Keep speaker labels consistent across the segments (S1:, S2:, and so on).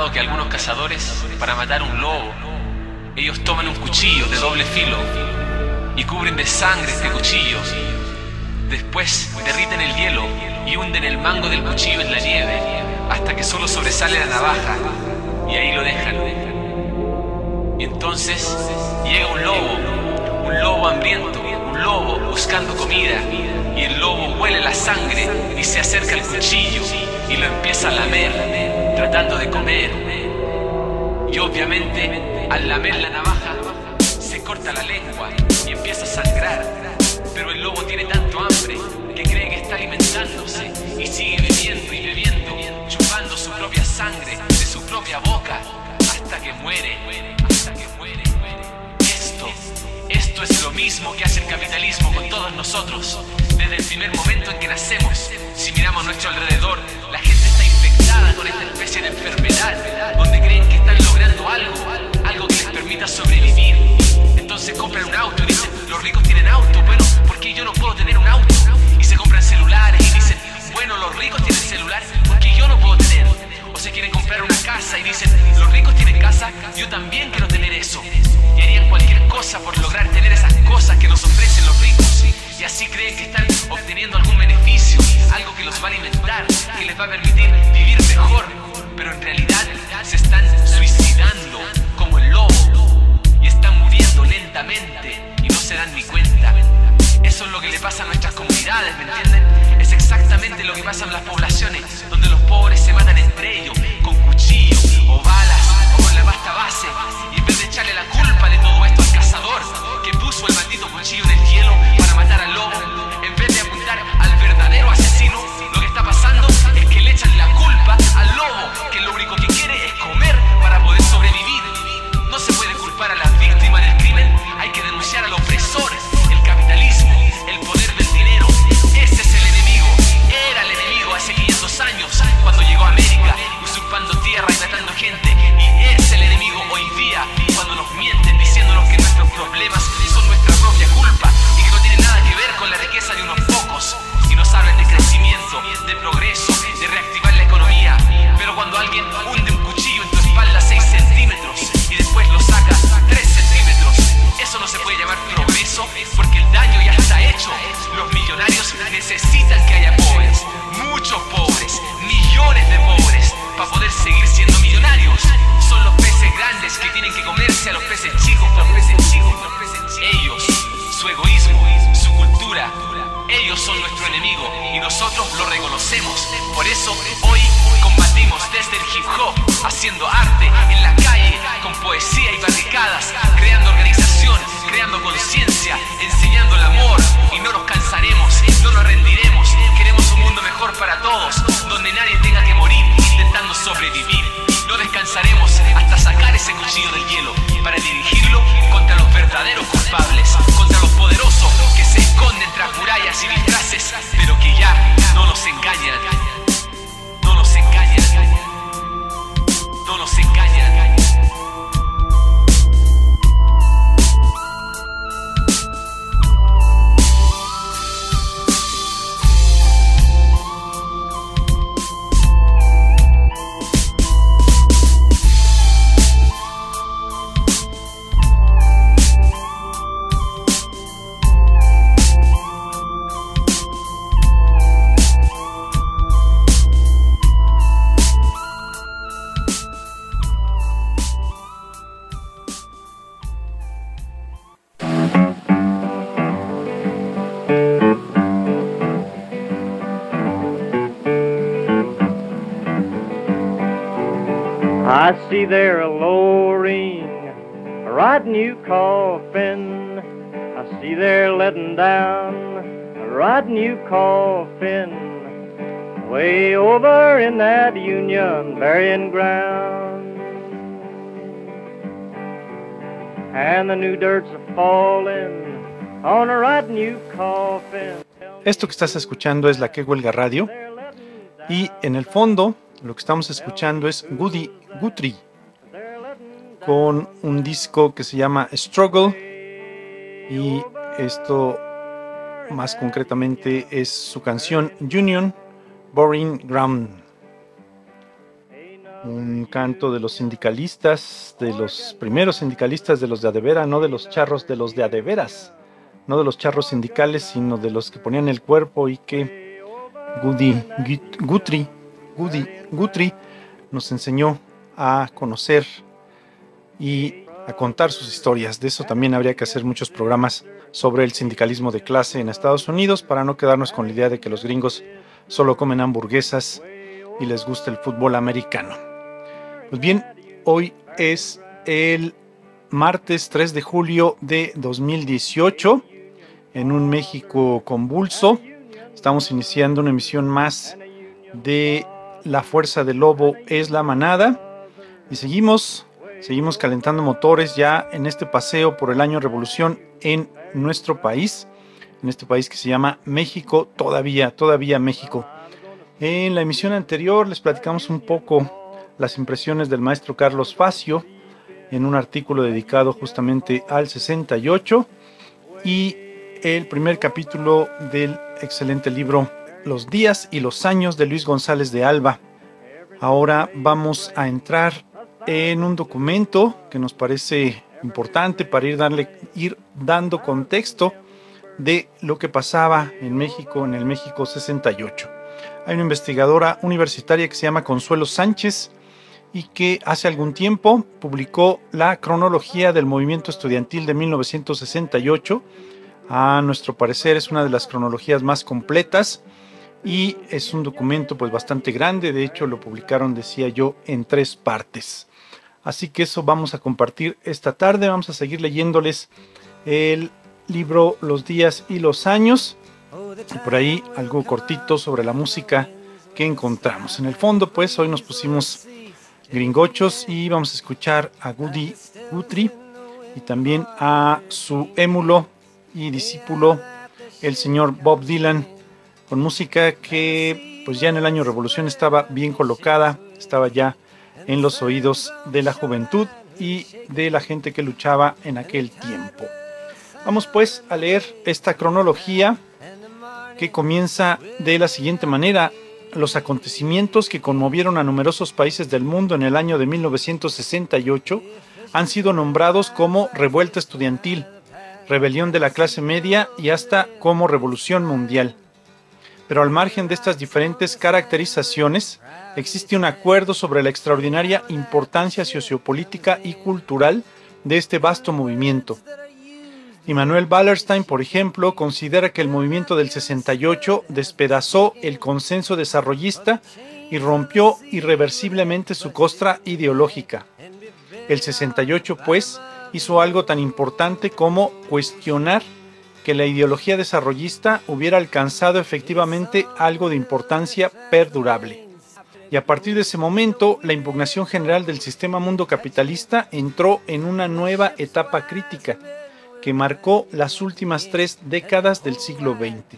S1: contado que algunos cazadores, para matar un lobo, ellos toman un cuchillo de doble filo y cubren de sangre este cuchillo. Después derriten el hielo y hunden el mango del cuchillo en la nieve hasta que solo sobresale la navaja, y ahí lo dejan. Y entonces llega un lobo hambriento, un lobo buscando comida, y el lobo huele la sangre y se acerca al cuchillo y lo empieza a lamer, tratando de comer. Y obviamente, al lamer la navaja, se corta la lengua y empieza a sangrar. Pero el lobo tiene tanto hambre que cree que está alimentándose y sigue bebiendo y bebiendo, chupando su propia sangre de su propia boca hasta que muere. Esto es lo mismo que hace el capitalismo con todos nosotros. Desde el primer momento en que nacemos, si miramos a nuestro alrededor, la gente está infectada con esta especie de enfermedad, donde creen que están logrando algo que les permita sobrevivir. Entonces compran un auto y dicen, los ricos tienen auto, bueno, ¿por qué yo no puedo tener un auto? Y se compran celulares y dicen, bueno, los ricos tienen celular, ¿por qué yo no puedo tener? O se quieren comprar una casa y dicen, los ricos tienen casa, yo también quiero tener eso. Y harían cualquier cosa por lograr tener esas cosas que nos ofrecen los ricos. Y así creen que están obteniendo algún beneficio, algo que los va a alimentar, que les va a permitir vivir mejor. Pero en realidad se están suicidando como el lobo y están muriendo lentamente y no se dan ni cuenta. Eso es lo que le pasa a nuestras comunidades, ¿me entienden? Es exactamente lo que pasa en las poblaciones, donde los pobres se matan entre ellos con cuchillos o balas o con la pasta base. Y en vez de echarle la culpa de todo esto al cazador que puso el maldito cuchillo en el hielo para matar al lobo, en vez de apuntar al verdadero asesino, lo que está pasando es que le echan la culpa al lobo, que lo único que quiere es comer para poder sobrevivir. No se puede culpar a la víctima del crimen, hay que denunciar al opresor, el capitalismo, el poder del dinero. Ese es el enemigo, era el enemigo hace 500 años cuando llegó a América, usurpando tierra y matando gente. Y es el enemigo hoy día cuando nos mienten diciéndonos que nuestros problemas son nuestra propia culpa y que no tienen nada que ver con la riqueza de unos pocos. Y nos hablan de crecimiento, de progreso, de reactivar la economía. Pero cuando alguien hunde un cuchillo en tu espalda 6 centímetros y después lo saca 3 centímetros, eso no se puede llamar progreso, porque el daño ya está hecho. Los millonarios necesitan que haya pobres, muchos pobres, millones de pobres, para poder seguir siendo millonarios. Son los peces grandes que tienen que comerse a los peces chicos. Ellos, su egoísmo, su cultura, ellos son nuestro enemigo y nosotros lo reconocemos. Por eso hoy combatimos desde el hip hop, haciendo arte en la calle, con poesía y barricadas, creando organización, creando conciencia, enseñando el amor. Y no nos cansaremos, no nos rendiremos. Queremos un mundo mejor para todos, donde nadie tenga que morir intentando sobrevivir. No descansaremos hasta sacar ese cuchillo del hielo para dirigirlo contra los verdaderos culpables, contra los poderosos que se esconden tras murallas y disfraces, pero que ya no nos engañan. No nos engañan. No nos engañan.
S2: I see they're lowering a right new coffin. I see they're letting down a right new coffin. Way over in that Union burying ground. And the new dirt's a falling on a right new coffin.
S3: Esto que estás escuchando es La Que Huelga Radio. Y en el fondo lo que estamos escuchando es Woody Guthrie con un disco que se llama Struggle, y esto más concretamente es su canción Union Burying Ground. un canto de los sindicalistas, de los primeros sindicalistas, de los de adevera, no de los charros, de los de adeveras, no de los charros sindicales, sino de los que ponían el cuerpo, y que Goody Guthrie nos enseñó a conocer y a contar sus historias. De eso también habría que hacer muchos programas sobre el sindicalismo de clase en Estados Unidos, para no quedarnos con la idea de que los gringos solo comen hamburguesas y les gusta el fútbol americano. Pues bien, hoy es el martes 3 de julio de 2018, en un México convulso. Estamos iniciando una emisión más de La Fuerza del Lobo es la Manada, y seguimos calentando motores ya en este paseo por el año Revolución en nuestro país, en este país que se llama México, todavía México. En la emisión anterior les platicamos un poco las impresiones del maestro Carlos Facio en un artículo dedicado justamente al 68, y el primer capítulo del excelente libro Los días y los años de Luis González de Alba. Ahora vamos a entrar en un documento que nos parece importante para ir dando contexto de lo que pasaba en México, en el México 68. Hay una investigadora universitaria que se llama Consuelo Sánchez, y que hace algún tiempo publicó la cronología del movimiento estudiantil de 1968. A nuestro parecer es una de las cronologías más completas, y es un documento pues bastante grande. De hecho, lo publicaron, decía yo, en 3 partes. Así que eso vamos a compartir esta tarde. Vamos a seguir leyéndoles el libro Los días y los años, y por ahí algo cortito sobre la música que encontramos. En el fondo, pues hoy nos pusimos gringochos y vamos a escuchar a Goody Guthrie y también a su émulo y discípulo, el señor Bob Dylan, con música que pues ya en el año Revolución estaba bien colocada, estaba ya en los oídos de la juventud y de la gente que luchaba en aquel tiempo. Vamos pues a leer esta cronología, que comienza de la siguiente manera: los acontecimientos que conmovieron a numerosos países del mundo en el año de 1968 han sido nombrados como revuelta estudiantil, rebelión de la clase media y hasta como revolución mundial. Pero al margen de estas diferentes caracterizaciones, existe un acuerdo sobre la extraordinaria importancia sociopolítica y cultural de este vasto movimiento. Immanuel Wallerstein, por ejemplo, considera que el movimiento del 68 despedazó el consenso desarrollista y rompió irreversiblemente su costra ideológica. El 68, pues, hizo algo tan importante como cuestionar que la ideología desarrollista hubiera alcanzado efectivamente algo de importancia perdurable. Y a partir de ese momento, la impugnación general del sistema mundo capitalista entró en una nueva etapa crítica, que marcó las últimas 3 décadas del siglo XX.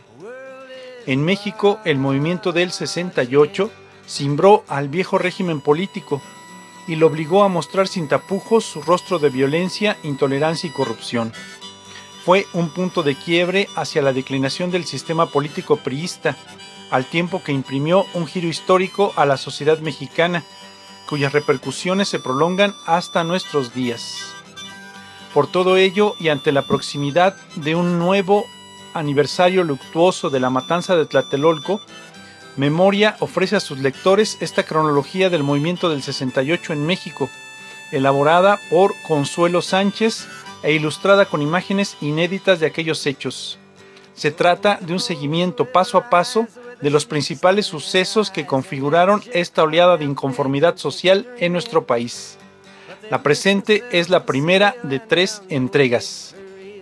S3: En México, el movimiento del 68 cimbró al viejo régimen político y lo obligó a mostrar sin tapujos su rostro de violencia, intolerancia y corrupción. Fue un punto de quiebre hacia la declinación del sistema político priista, al tiempo que imprimió un giro histórico a la sociedad mexicana, cuyas repercusiones se prolongan hasta nuestros días. Por todo ello, y ante la proximidad de un nuevo aniversario luctuoso de la matanza de Tlatelolco, Memoria ofrece a sus lectores esta cronología del movimiento del 68 en México, elaborada por Consuelo Sánchez e ilustrada con imágenes inéditas de aquellos hechos. Se trata de un seguimiento paso a paso de los principales sucesos que configuraron esta oleada de inconformidad social en nuestro país. La presente es la primera de 3 entregas.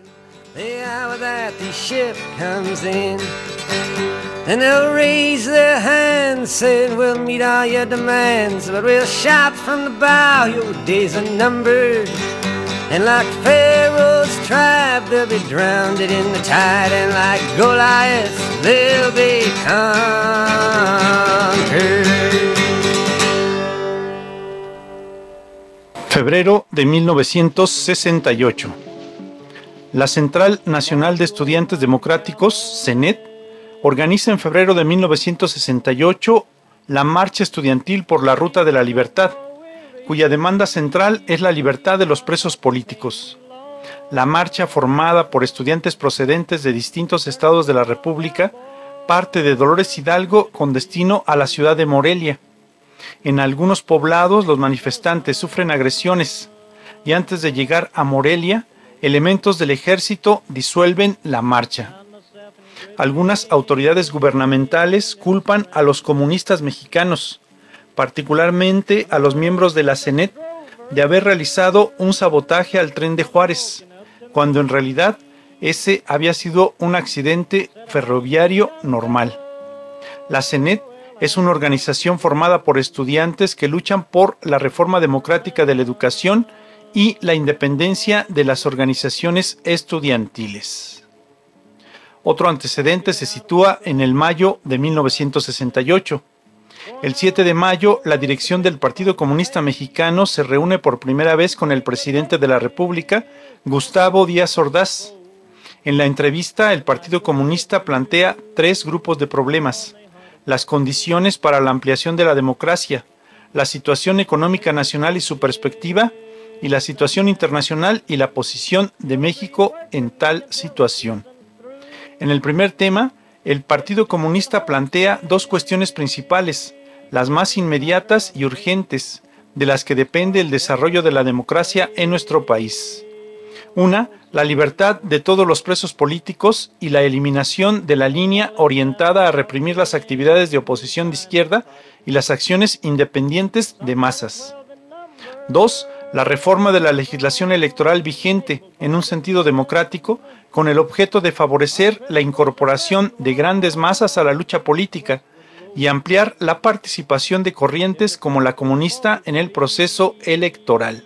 S4: And they'll raise their hands, saying we'll meet all your demands, but we'll shout from the bow, your days are numbered. And like Pharaoh's tribe, they'll be drowned in the tide, and like Goliath, they'll be conquered.
S3: Febrero de 1968. La Central Nacional de Estudiantes Democráticos, CENET, organiza en febrero de 1968 la Marcha Estudiantil por la Ruta de la Libertad, cuya demanda central es la libertad de los presos políticos. La marcha, formada por estudiantes procedentes de distintos estados de la República, parte de Dolores Hidalgo con destino a la ciudad de Morelia. En algunos poblados los manifestantes sufren agresiones y antes de llegar a Morelia, elementos del ejército disuelven la marcha. Algunas autoridades gubernamentales culpan a los comunistas mexicanos, particularmente a los miembros de la CENET, de haber realizado un sabotaje al tren de Juárez, cuando en realidad ese había sido un accidente ferroviario normal. La CENET es una organización formada por estudiantes que luchan por la reforma democrática de la educación y la independencia de las organizaciones estudiantiles. Otro antecedente se sitúa en el mayo de 1968. El 7 de mayo, la dirección del Partido Comunista Mexicano se reúne por primera vez con el presidente de la República, Gustavo Díaz Ordaz. En la entrevista, el Partido Comunista plantea 3 grupos de problemas: las condiciones para la ampliación de la democracia, la situación económica nacional y su perspectiva, y la situación internacional y la posición de México en tal situación. En el primer tema, el Partido Comunista plantea 2 cuestiones principales, las más inmediatas y urgentes, de las que depende el desarrollo de la democracia en nuestro país. Una, la libertad de todos los presos políticos y la eliminación de la línea orientada a reprimir las actividades de oposición de izquierda y las acciones independientes de masas. 2, la reforma de la legislación electoral vigente en un sentido democrático con el objeto de favorecer la incorporación de grandes masas a la lucha política y ampliar la participación de corrientes como la comunista en el proceso electoral.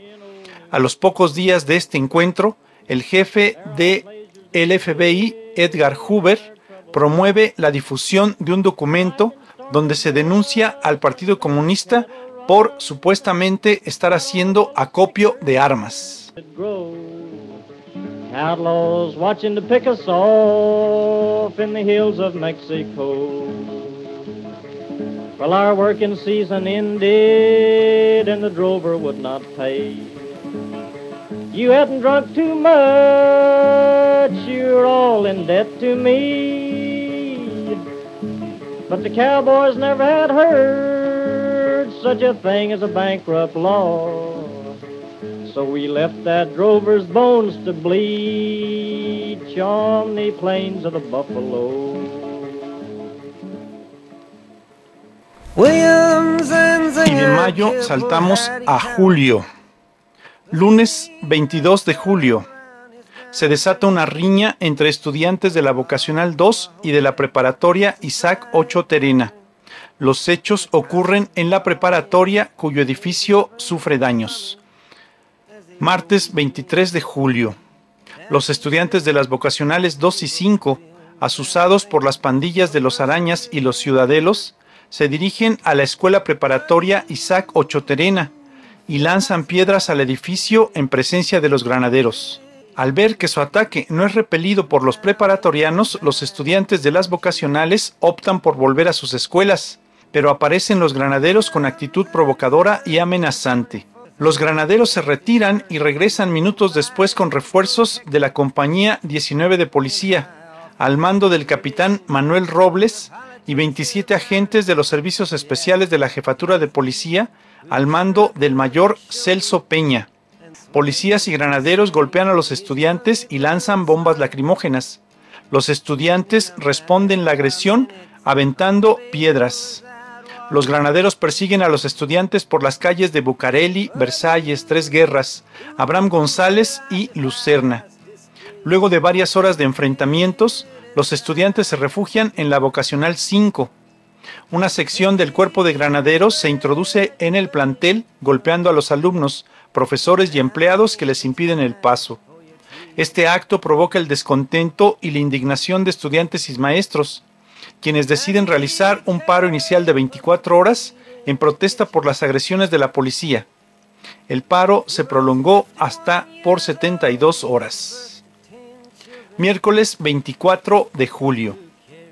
S3: A los pocos días de este encuentro, el jefe del FBI, Edgar Hoover, promueve la difusión de un documento donde se denuncia al Partido Comunista por supuestamente estar haciendo acopio de armas.
S2: Outlaws watching to pick us off in the hills of Mexico. Well, our working season ended and the drover would not pay. You hadn't drunk too much, you're all in debt to me. But the cowboys never had heard such a thing as a bankrupt law. So we left that drover's bones to bleach on the plains of the buffalo.
S3: Y de mayo saltamos a julio. Lunes 22 de julio. Se desata una riña entre estudiantes de la Vocacional 2 y de la Preparatoria Isaac Ochoa Terena. Los hechos ocurren en la preparatoria, cuyo edificio sufre daños. Martes 23 de julio. Los estudiantes de las vocacionales 2 y 5, asusados por las pandillas de los Arañas y los Ciudadelos, se dirigen a la escuela preparatoria Isaac Ochoa Terena y lanzan piedras al edificio en presencia de los granaderos. Al ver que su ataque no es repelido por los preparatorianos, los estudiantes de las vocacionales optan por volver a sus escuelas, pero aparecen los granaderos con actitud provocadora y amenazante. Los granaderos se retiran y regresan minutos después con refuerzos de la compañía 19 de policía, al mando del capitán Manuel Robles, y 27 agentes de los servicios especiales de la jefatura de policía, al mando del mayor Celso Peña. Policías y granaderos golpean a los estudiantes y lanzan bombas lacrimógenas. Los estudiantes responden la agresión aventando piedras. Los granaderos persiguen a los estudiantes por las calles de Bucareli, Versalles, Tres Guerras, Abraham González y Lucerna. Luego de varias horas de enfrentamientos, los estudiantes se refugian en la Vocacional 5. Una sección del cuerpo de granaderos se introduce en el plantel golpeando a los alumnos, profesores y empleados que les impiden el paso. Este acto provoca el descontento y la indignación de estudiantes y maestros, quienes deciden realizar un paro inicial de 24 horas en protesta por las agresiones de la policía. El paro se prolongó hasta por 72 horas. Miércoles 24 de julio.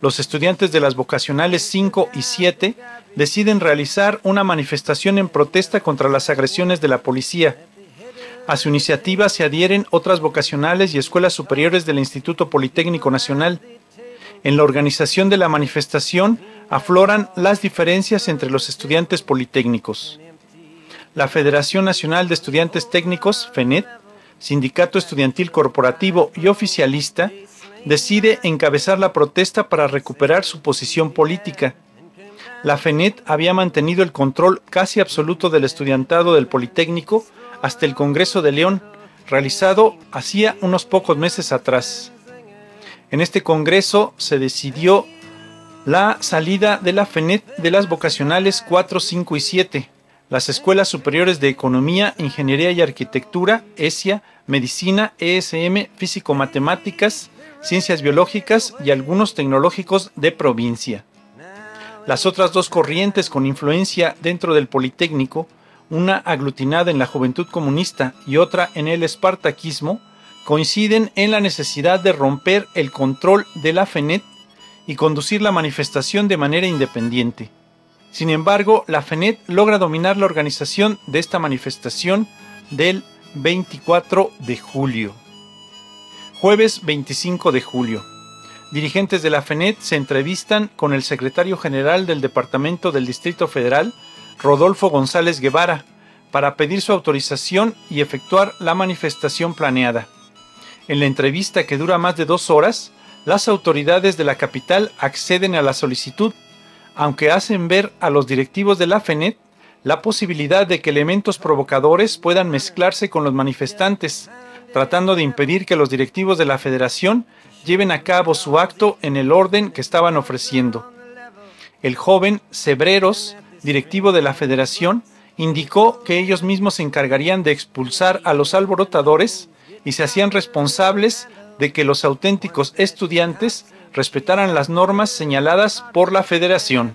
S3: los estudiantes de las vocacionales 5 y 7 deciden realizar una manifestación en protesta contra las agresiones de la policía. A su iniciativa se adhieren otras vocacionales y escuelas superiores del Instituto Politécnico Nacional. En la organización de la manifestación afloran las diferencias entre los estudiantes politécnicos. La Federación Nacional de Estudiantes Técnicos, FENET, Sindicato Estudiantil Corporativo y Oficialista, decide encabezar la protesta para recuperar su posición política. La FENET había mantenido el control casi absoluto del estudiantado del Politécnico hasta el Congreso de León, realizado hacía unos pocos meses atrás. En este congreso se decidió la salida de la FENET de las vocacionales 4, 5 y 7, las escuelas superiores de Economía, Ingeniería y Arquitectura, ESIA, Medicina, ESM, Físico-Matemáticas, Ciencias Biológicas y algunos tecnológicos de provincia. Las otras dos corrientes con influencia dentro del Politécnico, una aglutinada en la Juventud Comunista y otra en el espartaquismo, coinciden en la necesidad de romper el control de la FENET y conducir la manifestación de manera independiente. Sin embargo, la FENET logra dominar la organización de esta manifestación del 24 de julio. Jueves 25 de julio. Dirigentes de la FENET se entrevistan con el secretario general del Departamento del Distrito Federal, Rodolfo González Guevara, para pedir su autorización y efectuar la manifestación planeada. En la entrevista, que dura más de 2 horas, las autoridades de la capital acceden a la solicitud, aunque hacen ver a los directivos de la FENET la posibilidad de que elementos provocadores puedan mezclarse con los manifestantes, tratando de impedir que los directivos de la Federación lleven a cabo su acto en el orden que estaban ofreciendo. El joven Cebreros, directivo de la Federación, indicó que ellos mismos se encargarían de expulsar a los alborotadores y se hacían responsables de que los auténticos estudiantes respetaran las normas señaladas por la Federación.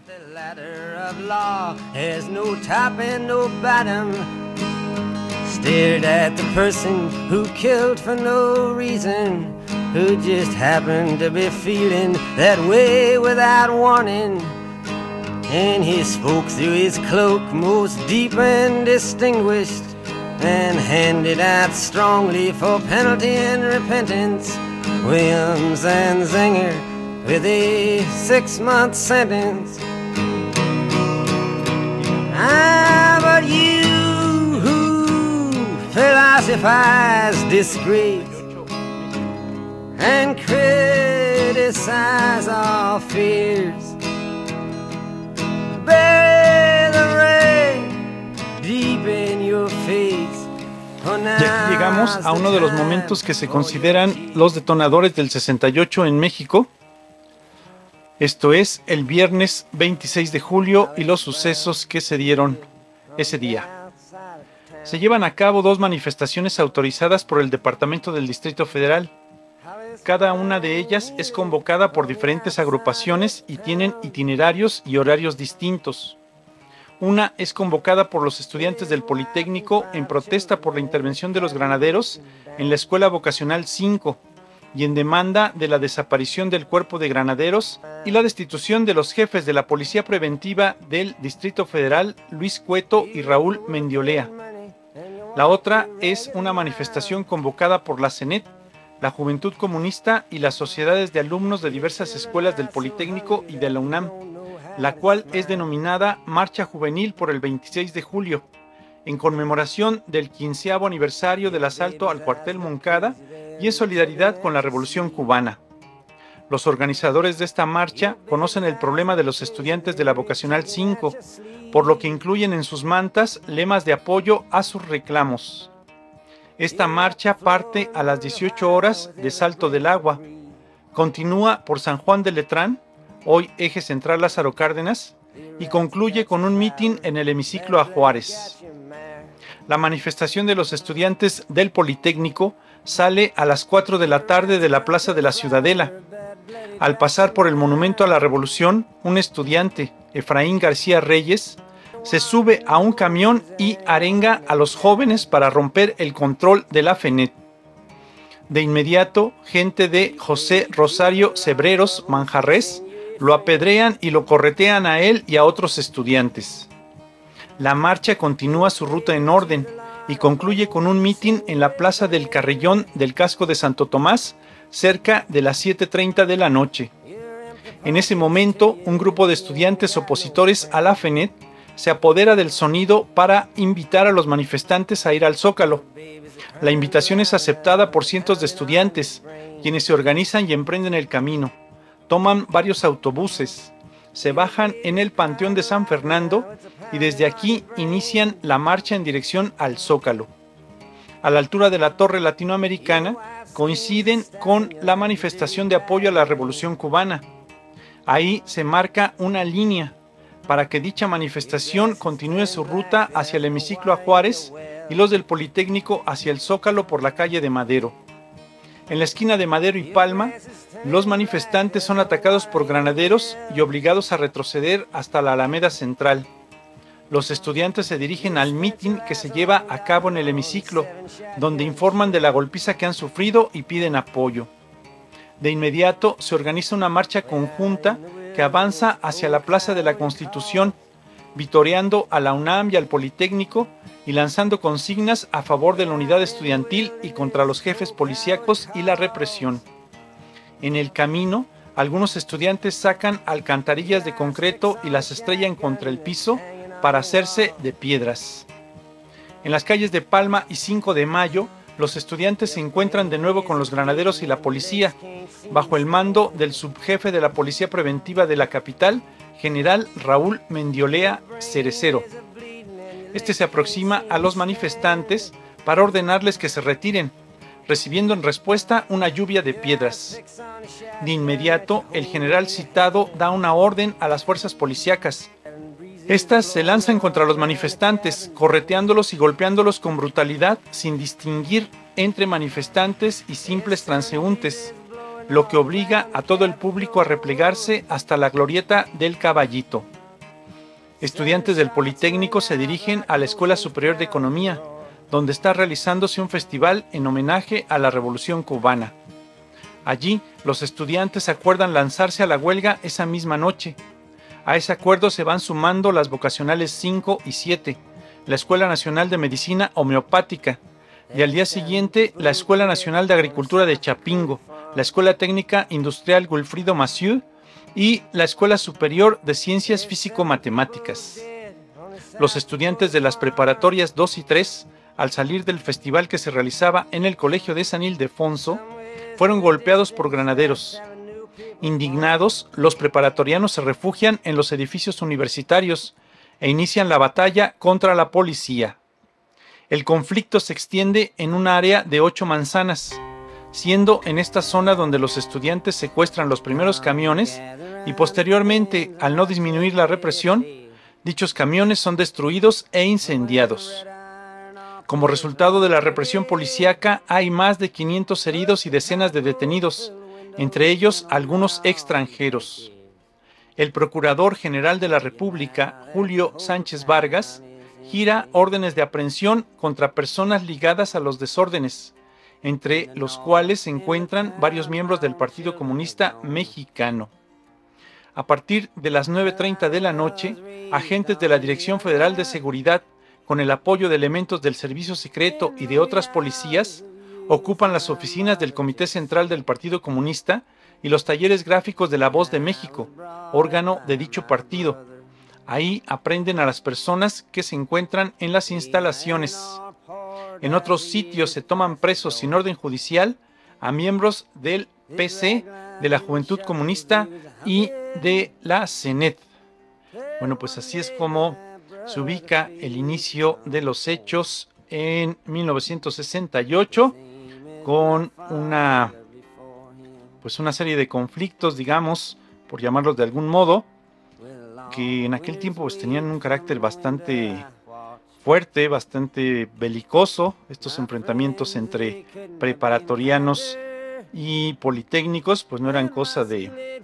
S3: Stared at the person who killed for no reason, who just happened to be feeling that way without warning. And he spoke through his cloak most deep and distinguished, and handed out strongly for penalty and repentance Williams and Zenger with a 6-month sentence. But you philosophize disgrace and criticize our fears. Bury the rain deep in your face. Ya llegamos a uno de los momentos que se consideran los detonadores del 68 en México. Esto es el viernes 26 de julio y los sucesos que se dieron ese día. Se llevan a cabo 2 manifestaciones autorizadas por el Departamento del Distrito Federal. Cada una de ellas es convocada por diferentes agrupaciones y tienen itinerarios y horarios distintos. Una es convocada por los estudiantes del Politécnico en protesta por la intervención de los granaderos en la Escuela Vocacional 5 y en demanda de la desaparición del cuerpo de granaderos y la destitución de los jefes de la Policía Preventiva del Distrito Federal, Luis Cueto y Raúl Mendiolea. La otra es una manifestación convocada por la CENET, la Juventud Comunista y las sociedades de alumnos de diversas escuelas del Politécnico y de la UNAM, la cual es denominada Marcha Juvenil por el 26 de julio, en conmemoración del 15º aniversario del asalto al cuartel Moncada y en solidaridad con la Revolución Cubana. Los organizadores de esta marcha conocen el problema de los estudiantes de la Vocacional 5, por lo que incluyen en sus mantas lemas de apoyo a sus reclamos. Esta marcha parte a las 18 horas de Salto del Agua, continúa por San Juan de Letrán, hoy Eje Central Lázaro Cárdenas, y concluye con un mitin en el hemiciclo a Juárez. La manifestación de los estudiantes del Politécnico sale a las 4 de la tarde de la Plaza de la Ciudadela. Al pasar por el Monumento a la Revolución, un estudiante, Efraín García Reyes, se sube a un camión y arenga a los jóvenes para romper el control de la FENET. De inmediato, gente de José Rosario Cebreros Manjarrés lo apedrean y lo corretean a él y a otros estudiantes. La marcha continúa su ruta en orden y concluye con un mitin en la plaza del Carrillón del casco de Santo Tomás, cerca de las 7:30 de la noche. En ese momento, un grupo de estudiantes opositores a la FENET se apodera del sonido para invitar a los manifestantes a ir al Zócalo. La invitación es aceptada por cientos de estudiantes, quienes se organizan y emprenden el camino. Toman varios autobuses, se bajan en el Panteón de San Fernando y desde aquí inician la marcha en dirección al Zócalo. A la altura de la Torre Latinoamericana coinciden con la manifestación de apoyo a la Revolución Cubana. Ahí se marca una línea para que dicha manifestación continúe su ruta hacia el hemiciclo a Juárez y los del Politécnico hacia el Zócalo por la calle de Madero. En la esquina de Madero y Palma, los manifestantes son atacados por granaderos y obligados a retroceder hasta la Alameda Central. Los estudiantes se dirigen al mitin que se lleva a cabo en el hemiciclo, donde informan de la golpiza que han sufrido y piden apoyo. De inmediato se organiza una marcha conjunta que avanza hacia la Plaza de la Constitución, vitoreando a la UNAM y al Politécnico y lanzando consignas a favor de la unidad estudiantil y contra los jefes policíacos y la represión. En el camino, algunos estudiantes sacan alcantarillas de concreto y las estrellan contra el piso para hacerse de piedras. En las calles de Palma y 5 de Mayo, los estudiantes se encuentran de nuevo con los granaderos y la policía, bajo el mando del subjefe de la Policía Preventiva de la capital, general Raúl Mendiolea Cerecero. Este se aproxima a los manifestantes para ordenarles que se retiren, recibiendo en respuesta una lluvia de piedras. De inmediato, el general citado da una orden a las fuerzas policíacas. Estas se lanzan contra los manifestantes, correteándolos y golpeándolos con brutalidad sin distinguir entre manifestantes y simples transeúntes, lo que obliga a todo el público a replegarse hasta la glorieta del Caballito. Estudiantes del Politécnico se dirigen a la Escuela Superior de Economía, donde está realizándose un festival en homenaje a la Revolución Cubana. Allí, los estudiantes acuerdan lanzarse a la huelga esa misma noche. A ese acuerdo se van sumando las vocacionales 5 y 7, la Escuela Nacional de Medicina Homeopática, y al día siguiente la Escuela Nacional de Agricultura de Chapingo, la Escuela Técnica Industrial Wilfrido Massieu y la Escuela Superior de Ciencias Físico-Matemáticas. Los estudiantes de las preparatorias 2 y 3, al salir del festival que se realizaba en el Colegio de San Ildefonso, fueron golpeados por granaderos. Indignados, los preparatorianos se refugian en los edificios universitarios e inician la batalla contra la policía. El conflicto se extiende en un área de 8 manzanas, siendo en esta zona donde los estudiantes secuestran los primeros camiones y posteriormente, al no disminuir la represión, dichos camiones son destruidos e incendiados. Como resultado de la represión policíaca, hay más de 500 heridos y decenas de detenidos, entre ellos algunos extranjeros. El Procurador General de la República, Julio Sánchez Vargas, gira órdenes de aprehensión contra personas ligadas a los desórdenes, entre los cuales se encuentran varios miembros del Partido Comunista Mexicano. A partir de las 9:30 de la noche, agentes de la Dirección Federal de Seguridad, con el apoyo de elementos del Servicio Secreto y de otras policías, ocupan las oficinas del Comité Central del Partido Comunista y los talleres gráficos de La Voz de México, órgano de dicho partido. Ahí aprenden a las personas que se encuentran en las instalaciones. En otros sitios se toman presos sin orden judicial a miembros del PC, de la Juventud Comunista y de la CENET. Bueno, pues así es como se ubica el inicio de los hechos en 1968, con una serie de conflictos, digamos, por llamarlos de algún modo, que en aquel tiempo pues tenían un carácter bastante fuerte, bastante belicoso. Estos enfrentamientos entre preparatorianos y politécnicos pues no eran cosa de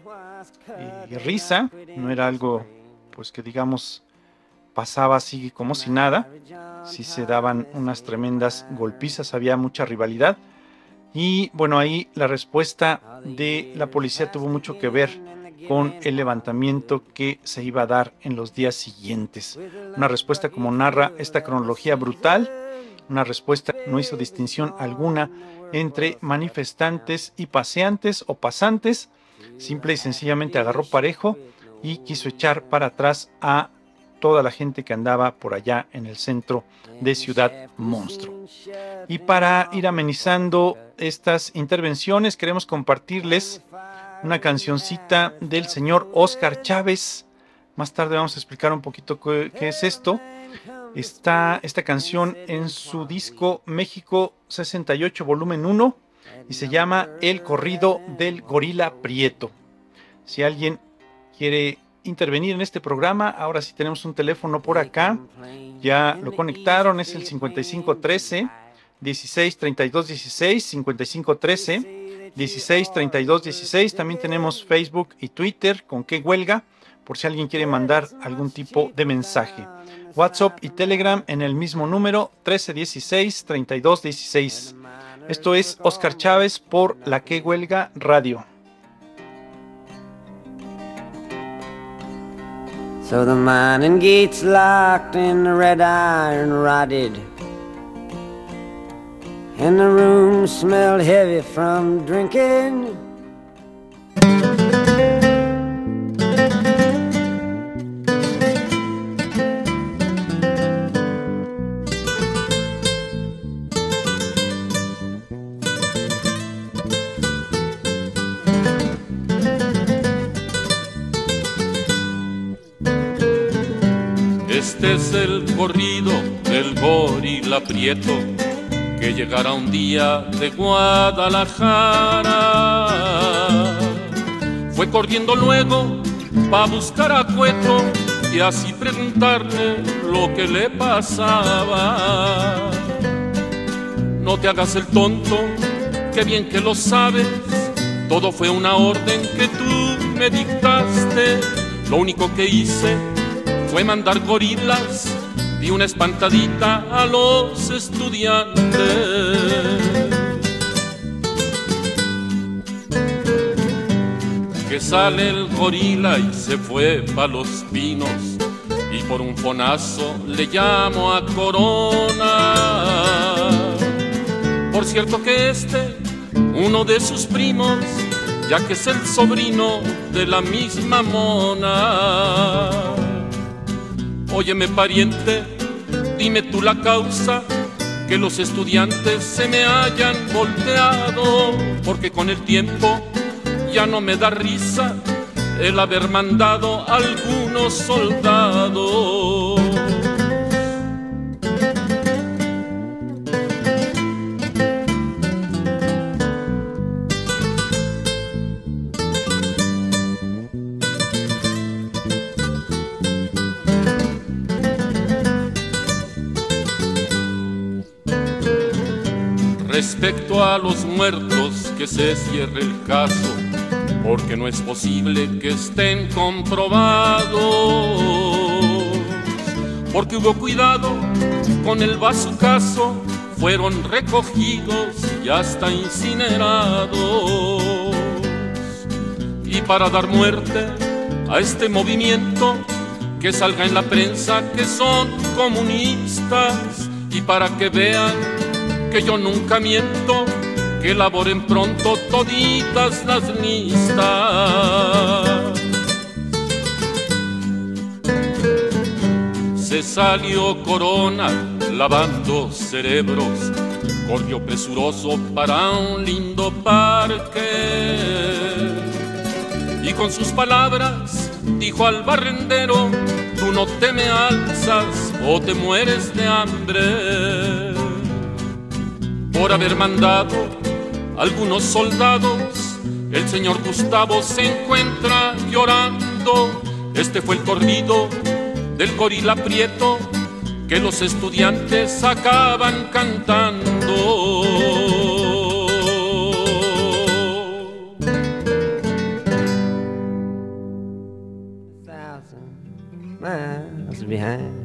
S3: risa, no era algo pues que digamos pasaba así como si nada. Sí se daban unas tremendas golpizas, había mucha rivalidad. Y bueno, ahí la respuesta de la policía tuvo mucho que ver con el levantamiento que se iba a dar en los días siguientes. Una respuesta, como narra esta cronología brutal, una respuesta que no hizo distinción alguna entre manifestantes y paseantes o pasantes, simple y sencillamente agarró parejo y quiso echar para atrás a toda la gente que andaba por allá en el centro de Ciudad Monstruo. Y para ir amenizando estas intervenciones, queremos compartirles una cancioncita del señor Óscar Chávez. Más tarde vamos a explicar un poquito qué es esto. Está esta canción en su disco México 68 volumen 1 y se llama El corrido del gorila Prieto. Si alguien quiere intervenir en este programa, ahora sí tenemos un teléfono por acá, ya lo conectaron, es el 5513 16 32 16, 5513 16 32 16. También tenemos Facebook y Twitter con Qué Huelga, por si alguien quiere mandar algún tipo de mensaje. WhatsApp y Telegram en el mismo número, 1316 32 16. Esto es Óscar Chávez por La Qué Huelga Radio.
S4: So the mining gate's locked and the red iron rotted, and the room smelled heavy from drinking.
S5: Este es el corrido del gorila Prieto, que llegará un día de Guadalajara. Fue corriendo luego pa' buscar a Cueto y así preguntarle lo que le pasaba. No te hagas el tonto, que bien que lo sabes, todo fue una orden que tú me dictaste. Lo único que hice fue mandar gorilas, di una espantadita a los estudiantes. Que sale el gorila y se fue pa' Los Pinos, y por un fonazo le llamo a Corona. Por cierto que uno de sus primos, ya que es el sobrino de la misma mona. Óyeme, pariente, dime tú la causa que los estudiantes se me hayan volteado, porque con el tiempo ya no me da risa el haber mandado a algunos soldados. Respecto a los muertos, que se cierre el caso, porque no es posible que estén comprobados, porque hubo cuidado con el bazucazo, fueron recogidos y hasta incinerados. Y para dar muerte a este movimiento, que salga en la prensa que son comunistas, y para que vean que yo nunca miento, que elaboren pronto toditas las listas. Se salió Corona lavando cerebros, corrió presuroso para un lindo parque, y con sus palabras dijo al barrendero: tú no te me alzas o te mueres de hambre. Por haber mandado algunos soldados, el señor Gustavo se encuentra llorando. Este fue el corrido del gorila Prieto que los estudiantes acaban cantando.
S4: Miles behind.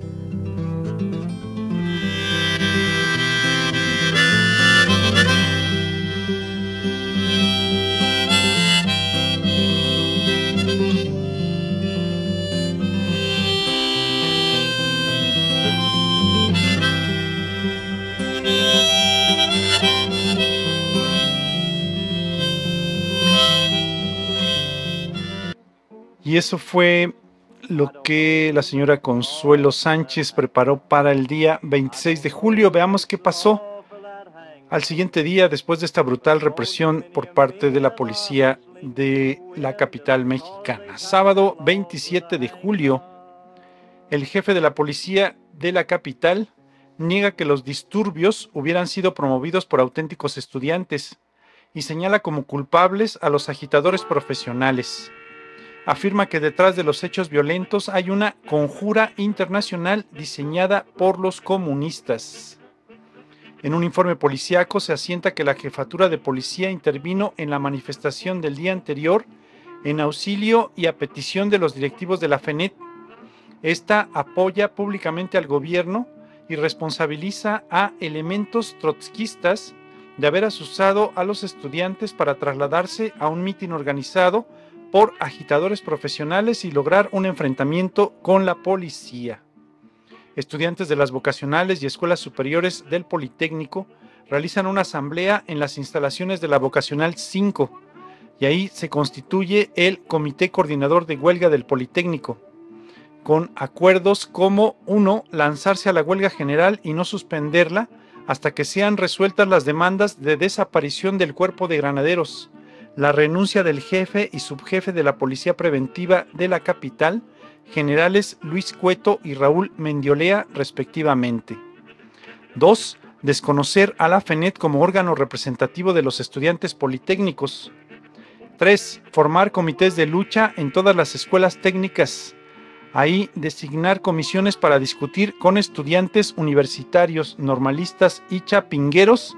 S3: Y eso fue lo que la señora Consuelo Sánchez preparó para el día 26 de julio. Veamos qué pasó al siguiente día después de esta brutal represión por parte de la policía de la capital mexicana. Sábado 27 de julio, el jefe de la policía de la capital niega que los disturbios hubieran sido promovidos por auténticos estudiantes y señala como culpables a los agitadores profesionales. Afirma que detrás de los hechos violentos hay una conjura internacional diseñada por los comunistas. En un informe policíaco se asienta que la jefatura de policía intervino en la manifestación del día anterior en auxilio y a petición de los directivos de la FENET. Esta apoya públicamente al gobierno y responsabiliza a elementos trotskistas de haber asusado a los estudiantes para trasladarse a un mitin organizado por agitadores profesionales y lograr un enfrentamiento con la policía. Estudiantes de las vocacionales y escuelas superiores del Politécnico realizan una asamblea en las instalaciones de la Vocacional 5 y ahí se constituye el Comité Coordinador de Huelga del Politécnico, con acuerdos como 1. Lanzarse a la huelga general y no suspenderla hasta que sean resueltas las demandas de desaparición del cuerpo de granaderos, la renuncia del jefe y subjefe de la Policía Preventiva de la capital, generales Luis Cueto y Raúl Mendiolea, respectivamente. 2. Desconocer a la FENET como órgano representativo de los estudiantes politécnicos. 3. Formar comités de lucha en todas las escuelas técnicas. Ahí designar comisiones para discutir con estudiantes universitarios, normalistas y chapingueros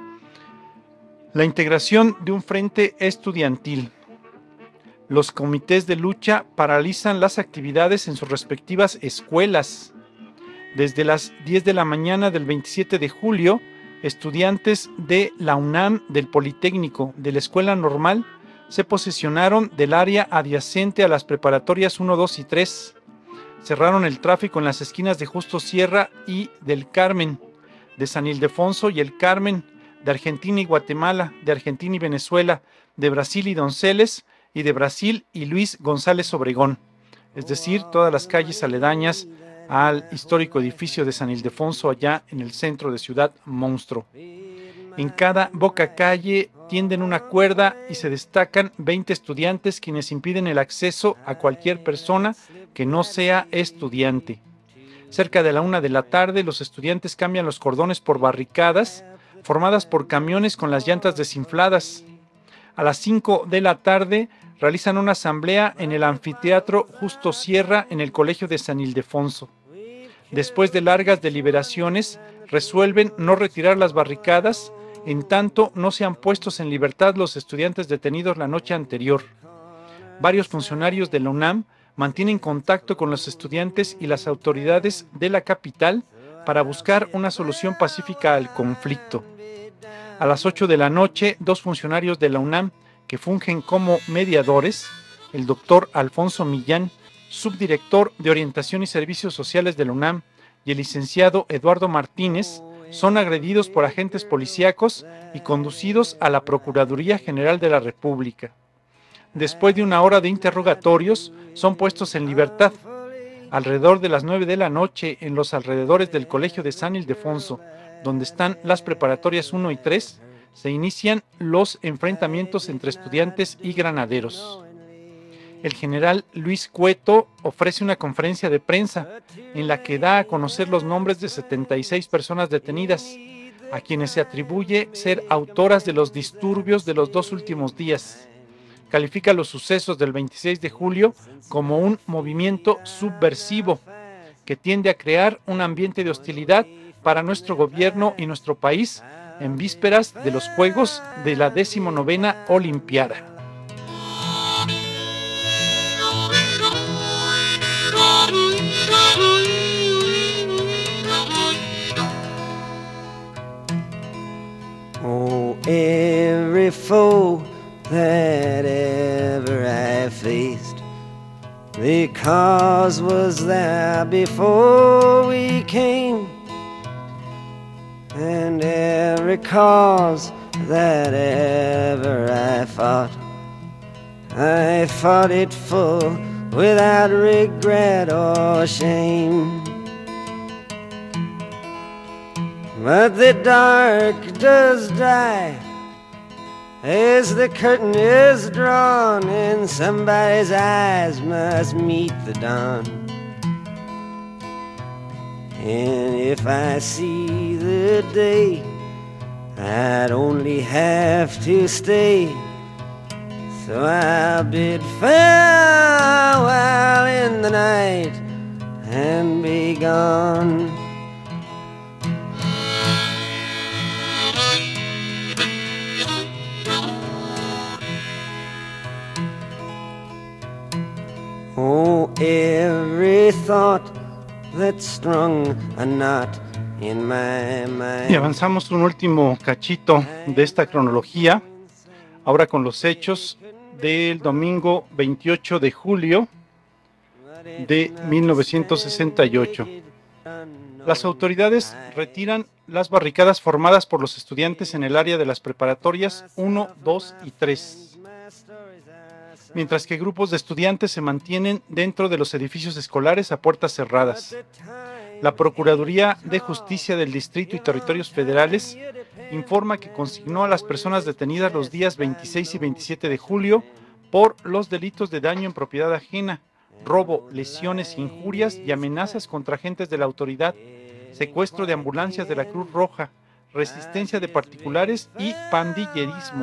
S3: la integración de un frente estudiantil. Los comités de lucha paralizan las actividades en sus respectivas escuelas. Desde las 10 de la mañana del 27 de julio, estudiantes de la UNAM, del Politécnico, de la Escuela Normal, se posesionaron del área adyacente a las preparatorias 1, 2 y 3. Cerraron el tráfico en las esquinas de Justo Sierra y del Carmen, de San Ildefonso y el Carmen, de Argentina y Guatemala, de Argentina y Venezuela, de Brasil y Donceles, y de Brasil y Luis González Obregón, es decir, todas las calles aledañas al histórico edificio de San Ildefonso allá en el centro de Ciudad Monstruo. En cada boca calle tienden una cuerda y se destacan 20 estudiantes quienes impiden el acceso a cualquier persona que no sea estudiante. Cerca de la 1 de la tarde, los estudiantes cambian los cordones por barricadas formadas por camiones con las llantas desinfladas. A las 5 de la tarde realizan una asamblea en el anfiteatro Justo Sierra en el Colegio de San Ildefonso. Después de largas deliberaciones, resuelven no retirar las barricadas, en tanto no sean puestos en libertad los estudiantes detenidos la noche anterior. Varios funcionarios de la UNAM mantienen contacto con los estudiantes y las autoridades de la capital para buscar una solución pacífica al conflicto. A las 8 de la noche, 2 funcionarios de la UNAM que fungen como mediadores, el doctor Alfonso Millán, subdirector de Orientación y Servicios Sociales de la UNAM, y el licenciado Eduardo Martínez, son agredidos por agentes policíacos y conducidos a la Procuraduría General de la República. Después de 1 hora de interrogatorios, son puestos en libertad. Alrededor de las 9 de la noche, en los alrededores del Colegio de San Ildefonso, donde están las preparatorias 1 y 3, se inician los enfrentamientos entre estudiantes y granaderos. El general Luis Cueto ofrece una conferencia de prensa en la que da a conocer los nombres de 76 personas detenidas, a quienes se atribuye ser autoras de los disturbios de los 2 últimos días. Califica los sucesos del 26 de julio como un movimiento subversivo que tiende a crear un ambiente de hostilidad para nuestro gobierno y nuestro país en vísperas de los Juegos de la 19ª Olimpiada.
S4: Oh, every foe that ever I faced, the cause was there before we came, and every cause that ever I fought it for without regret or shame. But the dark does die as the curtain is drawn, and somebody's eyes must meet the dawn. And if I see the day, I'd only have to stay. So I'll bid farewell in the night and be gone. Oh, every thought that strung a knot in my mind.
S3: Y avanzamos un último cachito de esta cronología, ahora con los hechos del domingo 28 de julio de 1968. Las autoridades retiran las barricadas formadas por los estudiantes en el área de las preparatorias 1, 2 y 3. Mientras que grupos de estudiantes se mantienen dentro de los edificios escolares a puertas cerradas. La Procuraduría de Justicia del Distrito y Territorios Federales informa que consignó a las personas detenidas los días 26 y 27 de julio por los delitos de daño en propiedad ajena, robo, lesiones, injurias y amenazas contra agentes de la autoridad, secuestro de ambulancias de la Cruz Roja, resistencia de particulares y pandillerismo.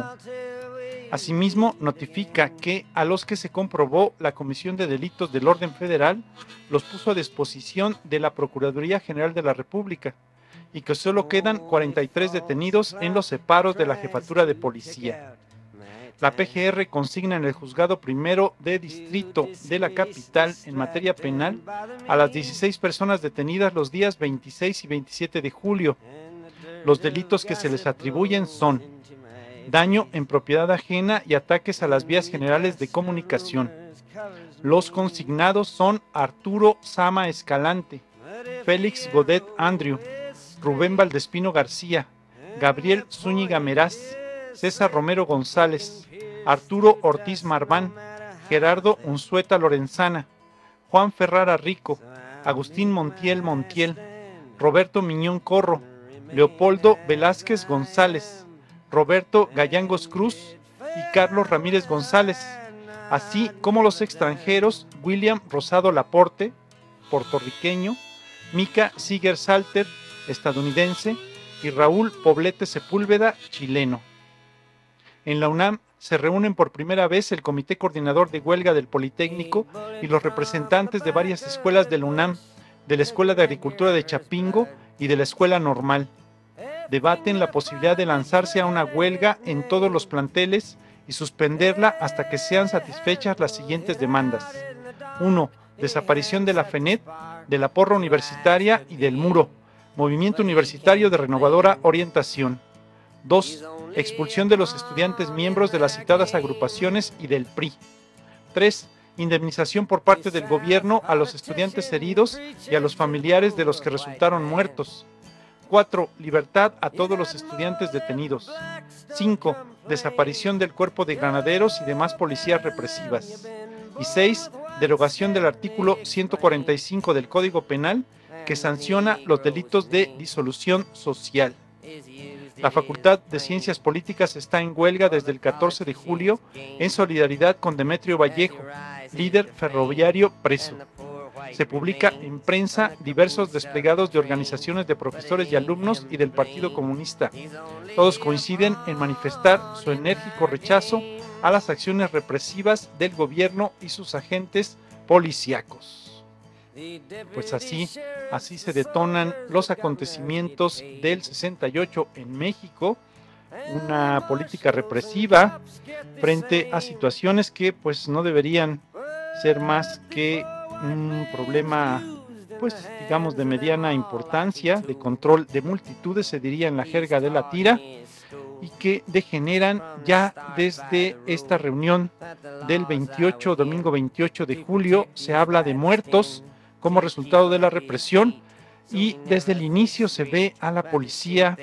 S3: Asimismo, notifica que a los que se comprobó la comisión de delitos del orden federal los puso a disposición de la Procuraduría General de la República y que solo quedan 43 detenidos en los separos de la Jefatura de Policía. La PGR consigna en el Juzgado Primero de Distrito de la capital en materia penal a las 16 personas detenidas los días 26 y 27 de julio. Los delitos que se les atribuyen son daño en propiedad ajena y ataques a las vías generales de comunicación. Los consignados son Arturo Sama Escalante, Félix Godet Andrew, Rubén Valdespino García, Gabriel Zúñiga Meraz, César Romero González, Arturo Ortiz Marván, Gerardo Unzueta Lorenzana, Juan Ferrara Rico, Agustín Montiel Montiel, Roberto Miñón Corro, Leopoldo Velázquez González, Roberto Gallangos Cruz y Carlos Ramírez González, así como los extranjeros William Rosado Laporte, puertorriqueño, Mica Siger Salter, estadounidense, y Raúl Poblete Sepúlveda, chileno. En la UNAM se reúnen por primera vez el Comité Coordinador de Huelga del Politécnico y los representantes de varias escuelas de la UNAM, de la Escuela de Agricultura de Chapingo y de la Escuela Normal. Debaten la posibilidad de lanzarse a una huelga en todos los planteles y suspenderla hasta que sean satisfechas las siguientes demandas. 1. Desaparición de la FENET, de la porra universitaria y del Muro, Movimiento Universitario de Renovadora Orientación. 2. Expulsión de los estudiantes miembros de las citadas agrupaciones y del PRI. 3. Indemnización por parte del gobierno a los estudiantes heridos y a los familiares de los que resultaron muertos. 4. Libertad a todos los estudiantes detenidos. 5. Desaparición del cuerpo de granaderos y demás policías represivas. Y 6. Derogación del artículo 145 del Código Penal que sanciona los delitos de disolución social. La Facultad de Ciencias Políticas está en huelga desde el 14 de julio en solidaridad con Demetrio Vallejo, líder ferroviario preso. Se publica en prensa diversos desplegados de organizaciones de profesores y alumnos y del Partido Comunista. Todos coinciden en manifestar su enérgico rechazo a las acciones represivas del gobierno y sus agentes policíacos. Pues así se detonan los acontecimientos del 68 en México, una política represiva frente a situaciones que pues no deberían ser más que un problema, pues digamos, de mediana importancia, de control de multitudes, se diría en la jerga de la tira, y que degeneran ya desde esta reunión del domingo 28 de julio. Se habla de muertos como resultado de la represión, y desde el inicio se ve a la policía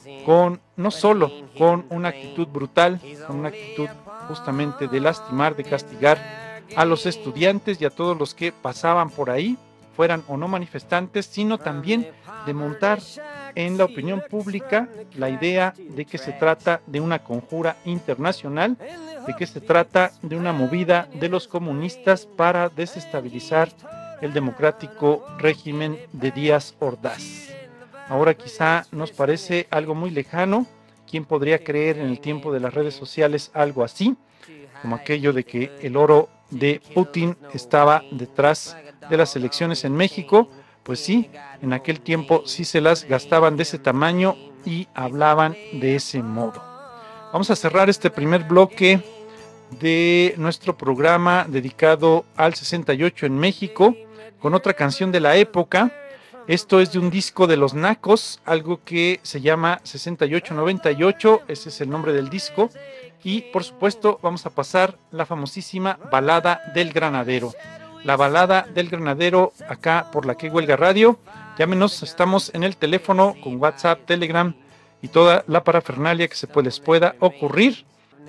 S3: no solo con una actitud brutal, con una actitud justamente de lastimar, de castigar a los estudiantes y a todos los que pasaban por ahí, fueran o no manifestantes, sino también de montar en la opinión pública la idea de que se trata de una conjura internacional, de que se trata de una movida de los comunistas para desestabilizar el democrático régimen de Díaz Ordaz. Ahora quizá nos parece algo muy lejano. ¿Quién podría creer en el tiempo de las redes sociales algo así? Como aquello de que el oro de Putin estaba detrás de las elecciones en México. Pues sí, en aquel tiempo sí se las gastaban de ese tamaño y hablaban de ese modo. Vamos a cerrar este primer bloque de nuestro programa dedicado al 68 en México con otra canción de la época. Esto es de un disco de Los Nacos, algo que se llama 6898, ese es el nombre del disco. Y por supuesto vamos a pasar la famosísima Balada del Granadero. La Balada del Granadero acá por la Que Huelga Radio. Llámenos, estamos en el teléfono con WhatsApp, Telegram y toda la parafernalia que les pueda ocurrir.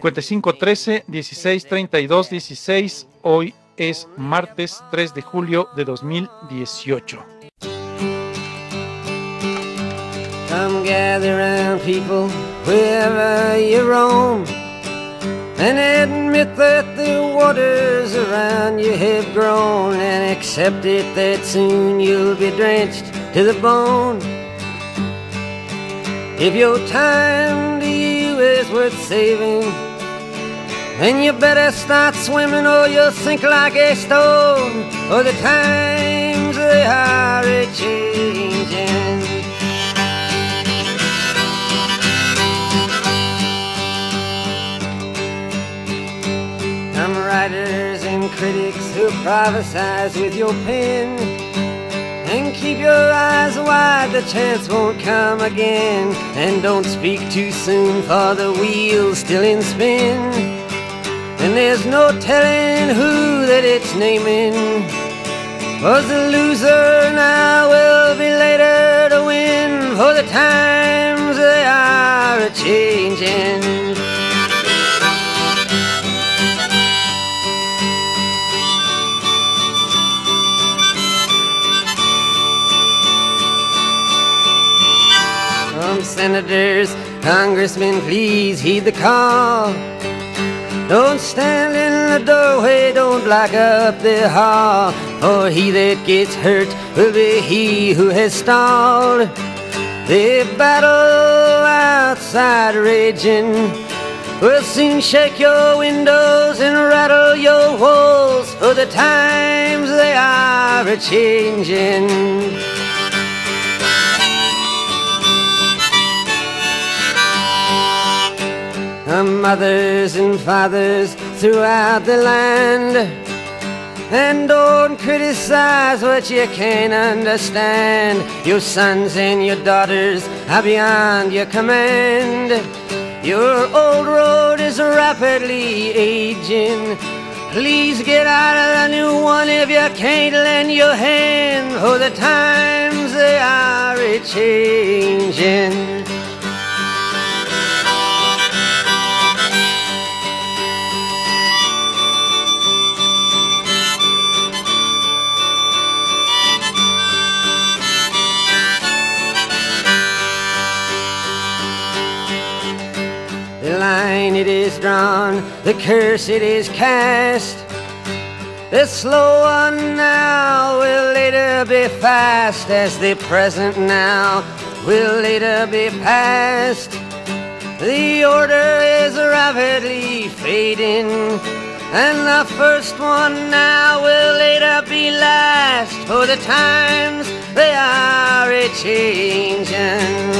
S3: 5513-1632-16. Hoy es martes 3 de julio de 2018.
S4: Come gather round, people, wherever you roam, and admit that the waters around you have grown, and accept it that soon you'll be drenched to the bone. If your time to you is worth saving, then you better start swimming or you'll sink like a stone, for the times they are a-changing. Some writers and critics who prophesize with your pen, and keep your eyes wide, the chance won't come again. And don't speak too soon, for the wheel's still in spin, and there's no telling who that it's naming. Was the loser now will be later to win, for the times they are a-changing. Senators, congressmen, please heed the call. Don't stand in the doorway, don't block up the hall, for he that gets hurt will be he who has stalled. The battle outside raging will soon shake your windows and rattle your walls, for the times they are a-changing. Mothers and fathers throughout the land, and don't criticize what you can't understand. Your sons and your daughters are beyond your command. Your old road is rapidly aging. Please get out of the new one if you can't lend your hand, for the times they are a-changing. The line it is drawn, the curse it is cast. The slow one now will later be fast, as the present now will later be past. The order is rapidly fading, and the first one now will later be last, for the times they are a-changing.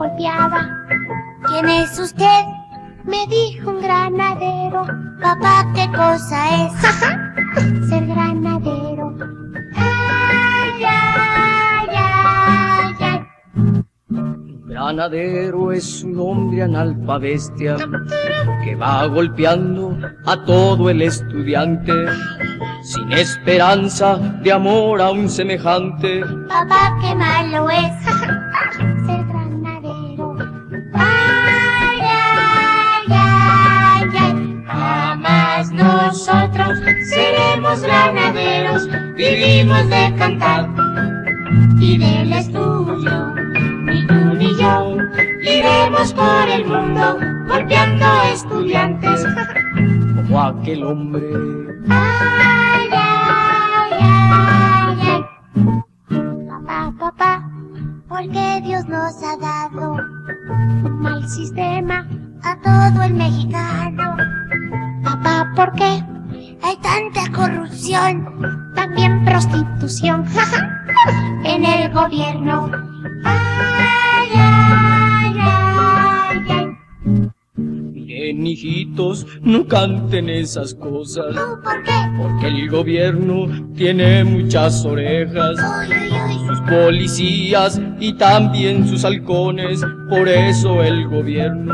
S6: golpeaba. ¿Quién es usted? Me dijo un granadero. Papá, ¿qué cosa es ser granadero? Ay, ay, ay, ay.
S7: Granadero es un hombre analfabestia que va golpeando a todo el estudiante sin esperanza de amor a un semejante.
S6: Papá, qué malo es ser granadero. Ay, ay, ay, ay. Jamás nosotros seremos granaderos. Vivimos de cantar y del estudio. Ni tú ni yo iremos por el mundo golpeando a estudiantes
S7: como aquel hombre.
S6: Ay, ay, ay, ay. Papá, papá, ¿por qué Dios nos ha dado un mal sistema a todo el mexicano? Papá, ¿por qué hay tanta corrupción? También prostitución en el gobierno. Ay, ay, ay, ay.
S7: Miren, hijitos, no canten esas cosas.
S6: ¿Tú por qué?
S7: Porque el gobierno tiene muchas orejas.
S6: Uy, uy, uy.
S7: Sus policías y también sus halcones. Por eso el gobierno.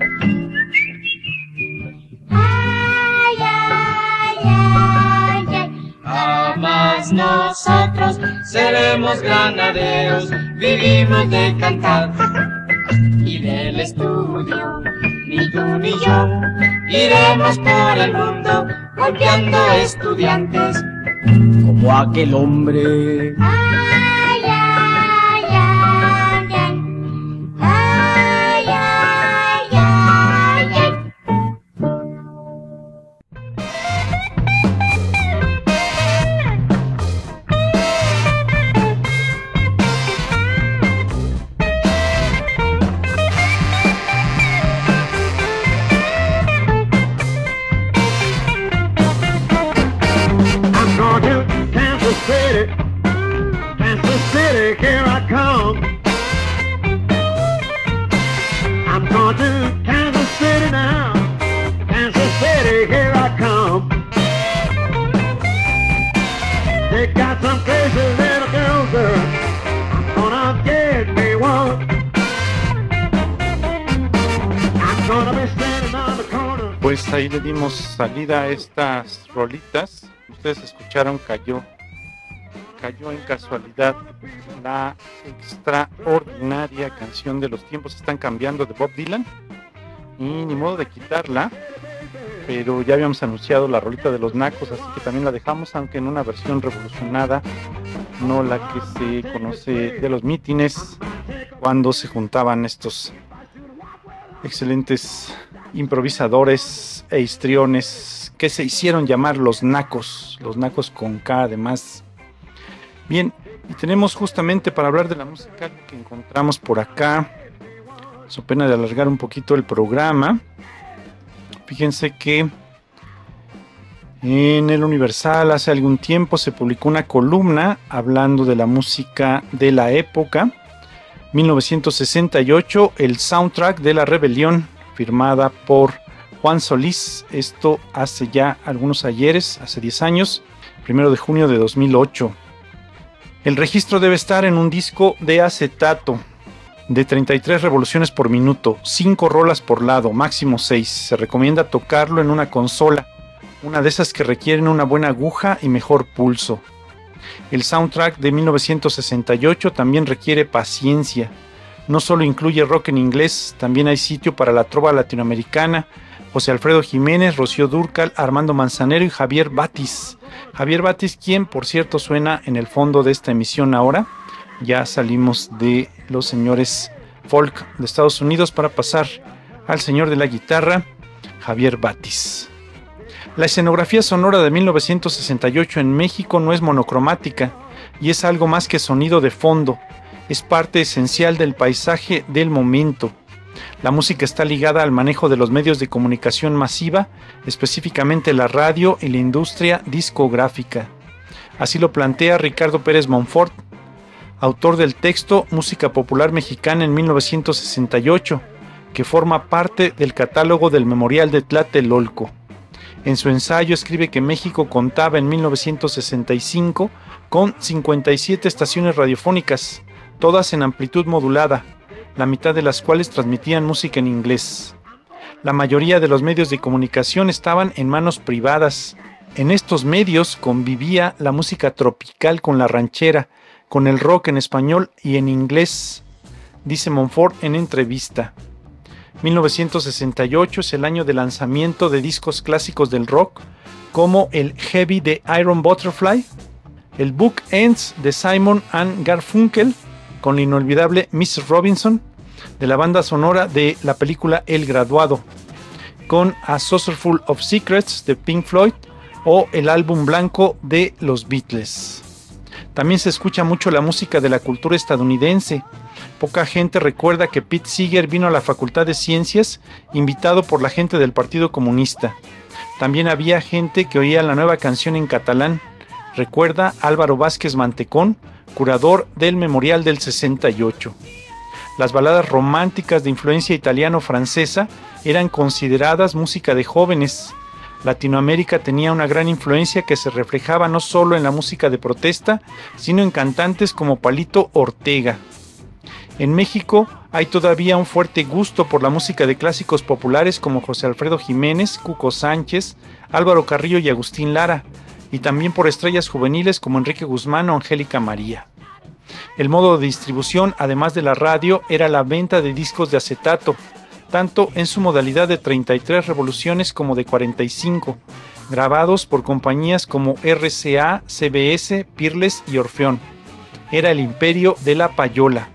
S6: Ay, ay, ay, ay.
S7: Jamás nosotros seremos granaderos. Vivimos de cantar y del estudio. Ni tú ni yo iremos por el mundo golpeando a estudiantes como aquel hombre.
S6: Ay, ay, ay, ay. Ay, ay, ay, ay.
S2: I'm going to Kansas City. Kansas City, here I come. I'm going to Kansas City now. Kansas City, here I come. They got some crazy little girls there. I'm gonna get me one. I'm gonna be standing on the corner.
S3: Pues ahí le dimos salida a estas rolitas. Ustedes escucharon, cayó en casualidad la extraordinaria canción de Los tiempos están cambiando de Bob Dylan. Y ni modo de quitarla, pero ya habíamos anunciado la rolita de Los Nacos, así que también la dejamos, aunque en una versión revolucionada, no la que se conoce de los mítines, cuando se juntaban estos excelentes improvisadores e histriones que se hicieron llamar los Nacos con K además. Bien, y tenemos justamente para hablar de la música algo que encontramos por acá, so pena de alargar un poquito el programa. Fíjense que en el Universal hace algún tiempo se publicó una columna hablando de la música de la época, 1968, el soundtrack de la rebelión, firmada por Juan Solís. Esto hace ya algunos ayeres, hace 10 años, 1 de junio de 2008. El registro debe estar en un disco de acetato de 33 revoluciones por minuto, 5 rolas por lado, máximo 6. Se recomienda tocarlo en una consola, una de esas que requieren una buena aguja y mejor pulso. El soundtrack de 1968 también requiere paciencia. No solo incluye rock en inglés, también hay sitio para la trova latinoamericana, José Alfredo Jiménez, Rocío Dúrcal, Armando Manzanero y Javier Batis. Javier Batis, quien por cierto suena en el fondo de esta emisión ahora. Ya salimos de los señores folk de Estados Unidos para pasar al señor de la guitarra, Javier Batis. La escenografía sonora de 1968 en México no es monocromática y es algo más que sonido de fondo. Es parte esencial del paisaje del momento. La música está ligada al manejo de los medios de comunicación masiva, específicamente la radio y la industria discográfica. Así lo plantea Ricardo Pérez Monfort. autor del texto Música Popular Mexicana en 1968, que forma parte del catálogo del Memorial de Tlatelolco. En su ensayo escribe que México contaba en 1965 con 57 estaciones radiofónicas, todas en amplitud modulada, la mitad de las cuales transmitían música en inglés. La mayoría de los medios de comunicación estaban en manos privadas. En estos medios convivía la música tropical con la ranchera, con el rock en español y en inglés, dice Montfort en entrevista. 1968 es el año de lanzamiento de discos clásicos del rock, como el Heavy de Iron Butterfly, el Book Ends de Simon and Garfunkel, con la inolvidable Miss Robinson, de la banda sonora de la película El Graduado, con A Saucerful of Secrets de Pink Floyd, o el álbum blanco de los Beatles. También se escucha mucho la música de la cultura estadounidense. Poca gente recuerda que Pete Seeger vino a la Facultad de Ciencias invitado por la gente del Partido Comunista. También había gente que oía la nueva canción en catalán. Recuerda Álvaro Vázquez Mantecón, curador del Memorial del 68. Las baladas románticas de influencia italiano-francesa eran consideradas música de jóvenes. Latinoamérica tenía una gran influencia que se reflejaba no solo en la música de protesta, sino en cantantes como Palito Ortega. En México hay todavía un fuerte gusto por la música de clásicos populares como José Alfredo Jiménez, Cuco Sánchez, Álvaro Carrillo y Agustín Lara, y también por estrellas juveniles como Enrique Guzmán o Angélica María. El modo de distribución, además de la radio, era la venta de discos de acetato, tanto en su modalidad de 33 revoluciones como de 45, grabados por compañías como RCA, CBS, Pirles y Orfeón. Era el imperio de la payola.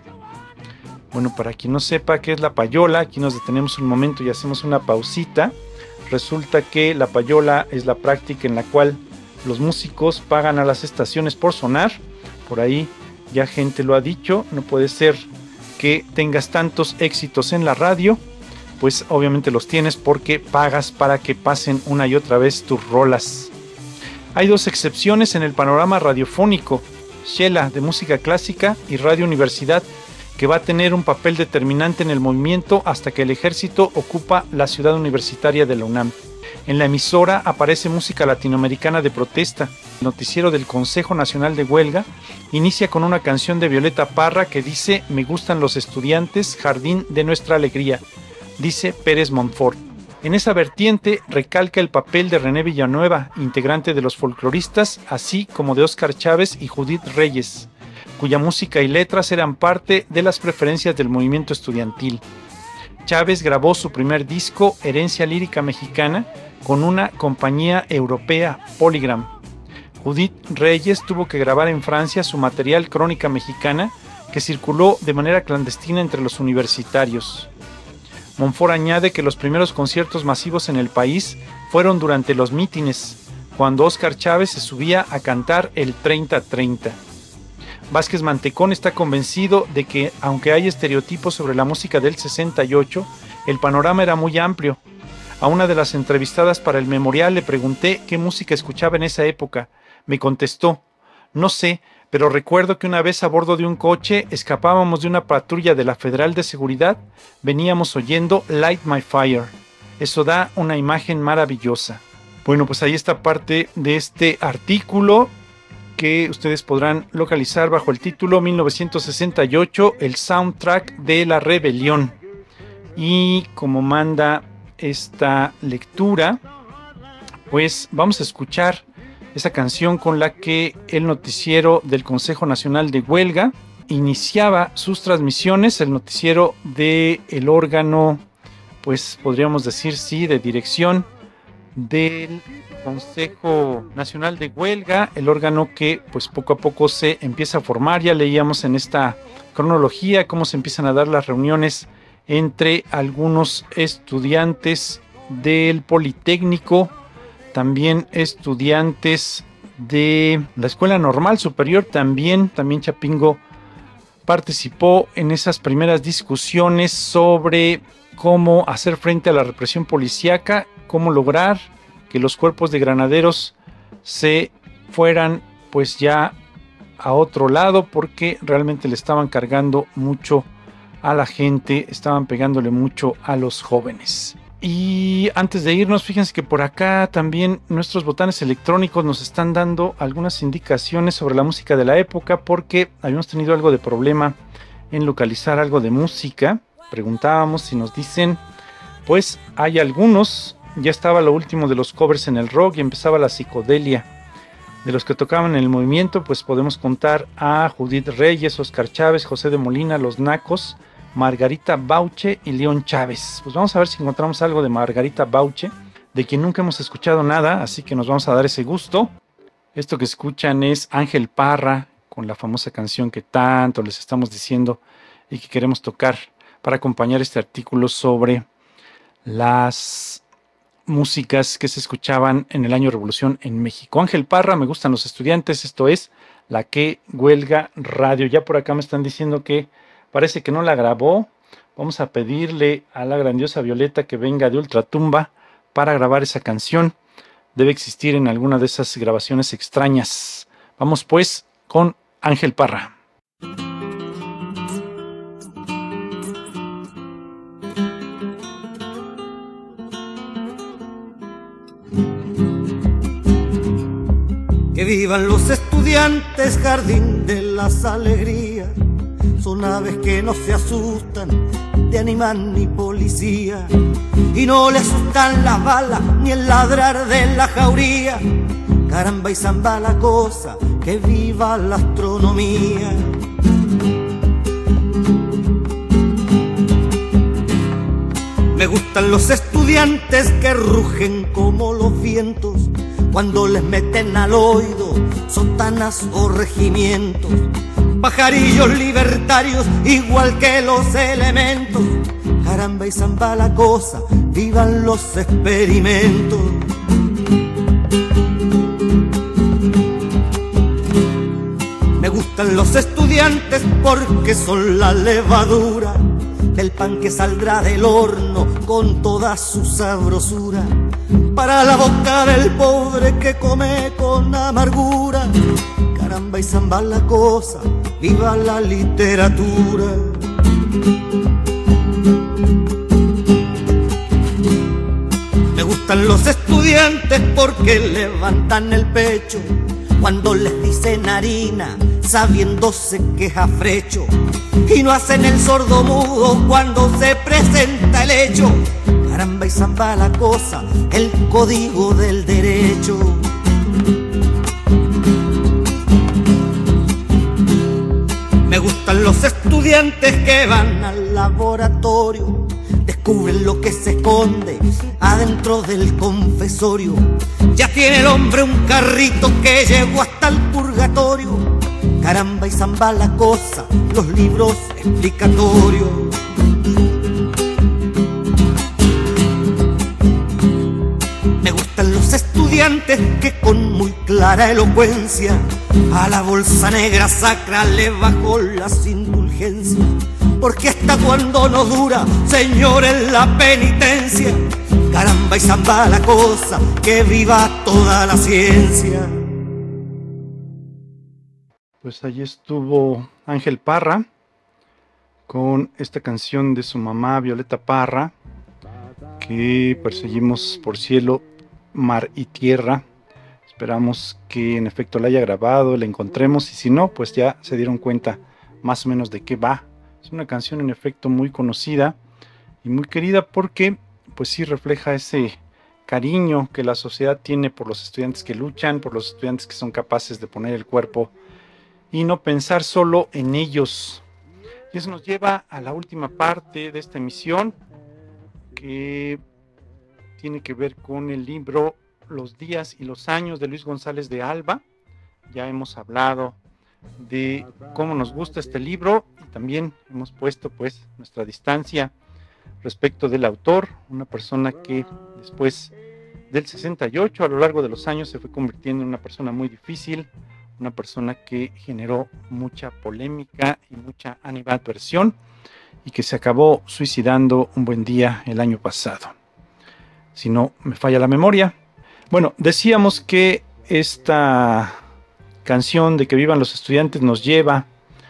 S3: Bueno, para quien no sepa qué es la payola, aquí nos detenemos un momento y hacemos una pausita. Resulta que la payola es la práctica en la cual los músicos pagan a las estaciones por sonar. Por ahí ya gente lo ha dicho, no puede ser que tengas tantos éxitos en la radio, pues obviamente los tienes porque pagas para que pasen una y otra vez tus rolas. Hay dos excepciones en el panorama radiofónico: Shela de música clásica y Radio Universidad, que va a tener un papel determinante en el movimiento hasta que el ejército ocupa la ciudad universitaria de la UNAM. En la emisora aparece música latinoamericana de protesta. El noticiero del Consejo Nacional de Huelga inicia con una canción de Violeta Parra que dice: "Me gustan los estudiantes, jardín de nuestra alegría", dice Pérez Montfort. En esa vertiente recalca el papel de René Villanueva, integrante de los folcloristas, así como de Óscar Chávez y Judith Reyes, cuya música y letras eran parte de las preferencias del movimiento estudiantil. Chávez grabó su primer disco, Herencia Lírica Mexicana, con una compañía europea, Polygram. Judith Reyes tuvo que grabar en Francia su material Crónica Mexicana, que circuló de manera clandestina entre los universitarios. Montfort añade que los primeros conciertos masivos en el país fueron durante los mítines, cuando Óscar Chávez se subía a cantar el 30-30. Vázquez Mantecón está convencido de que, aunque hay estereotipos sobre la música del 68, el panorama era muy amplio. A una de las entrevistadas para el Memorial le pregunté qué música escuchaba en esa época. Me contestó: "No sé, pero recuerdo que una vez a bordo de un coche escapábamos de una patrulla de la Federal de Seguridad, veníamos oyendo Light My Fire. Eso da una imagen maravillosa". Bueno, pues ahí está parte de este artículo que ustedes podrán localizar bajo el título 1968, el soundtrack de la rebelión. Y como manda esta lectura, pues vamos a escuchar esa canción con la que el noticiero del Consejo Nacional de Huelga iniciaba sus transmisiones, el noticiero del órgano, pues podríamos decir sí, de dirección del Consejo Nacional de Huelga, el órgano que pues poco a poco se empieza a formar. Ya leíamos en esta cronología cómo se empiezan a dar las reuniones entre algunos estudiantes del Politécnico, también estudiantes de la Escuela Normal Superior, también Chapingo participó en esas primeras discusiones sobre cómo hacer frente a la represión policíaca, cómo lograr que los cuerpos de granaderos se fueran pues ya a otro lado porque realmente le estaban cargando mucho a la gente, estaban pegándole mucho a los jóvenes. Y antes de irnos, fíjense que por acá también nuestros botanes electrónicos nos están dando algunas indicaciones sobre la música de la época, porque habíamos tenido algo de problema en localizar algo de música. Preguntábamos si nos dicen, pues hay algunos, ya estaba lo último de los covers en el rock y empezaba la psicodelia. De los que tocaban en el movimiento, pues podemos contar a Judith Reyes, Oscar Chávez, José de Molina, Los Nacos, Margarita Bauche y León Chávez. Pues vamos a ver si encontramos algo de Margarita Bauche, de quien nunca hemos escuchado nada, así que nos vamos a dar ese gusto. Esto que escuchan es Ángel Parra, con la famosa canción que tanto les estamos diciendo y que queremos tocar para acompañar este artículo sobre las músicas que se escuchaban en el año Revolución en México. Ángel Parra, Me gustan los estudiantes, esto es La Que Huelga Radio. Ya por acá me están diciendo que parece que no la grabó. Vamos a pedirle a la grandiosa Violeta que venga de Ultratumba para grabar esa canción. Debe existir en alguna de esas grabaciones extrañas. Vamos pues con Ángel Parra.
S8: Que vivan los estudiantes, jardín de las alegrías. Son aves que no se asustan de animal ni policía, y no le asustan las balas ni el ladrar de la jauría. Caramba y zamba la cosa, que viva la astronomía. Me gustan los estudiantes que rugen como los vientos cuando les meten al oído sotanas o regimientos. Pajarillos libertarios igual que los elementos. Caramba y zamba la cosa, vivan los experimentos. Me gustan los estudiantes porque son la levadura del pan que saldrá del horno con toda su sabrosura, para la boca del pobre que come con amargura. Caramba y zamba la cosa, viva la literatura. Me gustan los estudiantes porque levantan el pecho cuando les dicen harina, sabiéndose que es afrecho, y no hacen el sordo mudo cuando se presenta el hecho. Caramba y zamba la cosa, el código del derecho. Me gustan los estudiantes que van al laboratorio, descubren lo que se esconde adentro del confesorio. Ya tiene el hombre un carrito que llegó hasta el purgatorio. Caramba y zamba la cosa, los libros explicatorios. Me gustan los estudiantes que con muy clara elocuencia a la bolsa negra sacra le bajó las indulgencias. Porque hasta cuando no dura, señores, la penitencia. Caramba y zamba la cosa, que viva toda la ciencia.
S3: Pues allí estuvo Ángel Parra con esta canción de su mamá Violeta Parra, que perseguimos por cielo, mar y tierra. Esperamos que en efecto la haya grabado, la encontremos, y si no, pues ya se dieron cuenta más o menos de qué va. Es una canción en efecto muy conocida y muy querida porque pues sí refleja ese cariño que la sociedad tiene por los estudiantes que luchan, por los estudiantes que son capaces de poner el cuerpo y no pensar solo en ellos. Y eso nos lleva a la última parte de esta emisión, que tiene que ver con el libro Los días y los años de Luis González de Alba. Ya hemos hablado de cómo nos gusta este libro y también hemos puesto pues nuestra distancia respecto del autor, una persona que después del 68 a lo largo de los años se fue convirtiendo en una persona muy difícil, una persona que generó mucha polémica y mucha animadversión y que se acabó suicidando un buen día el año pasado, si no me falla la memoria. Bueno, decíamos que esta canción de Que Vivan los Estudiantes nos lleva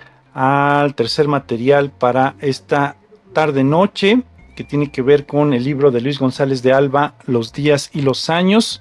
S3: al tercer material para esta tarde-noche, que tiene que ver con el libro de Luis González de Alba, Los días y los años,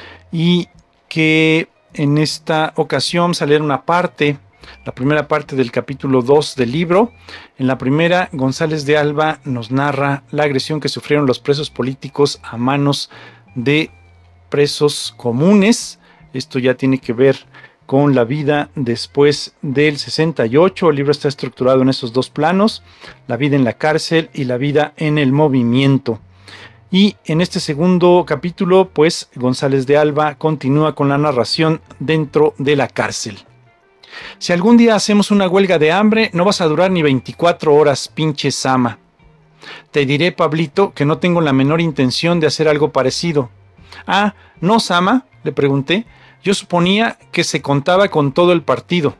S3: y que en esta ocasión sale una parte, la primera parte del capítulo 2 del libro. En la primera, González de Alba nos narra la agresión que sufrieron los presos políticos a manos de presos comunes. Esto ya tiene que ver con la vida después del 68. El libro está estructurado en esos dos planos: la vida en la cárcel y la vida en el movimiento. Y en este segundo capítulo, pues, González de Alba continúa con la narración dentro de la cárcel. Si algún día hacemos una huelga de hambre, no vas a durar ni 24 horas, pinche Sama. Te diré, Pablito, que no tengo la menor intención de hacer algo parecido. Ah, ¿no, Sama?, le pregunté. Yo suponía que se contaba con todo el partido.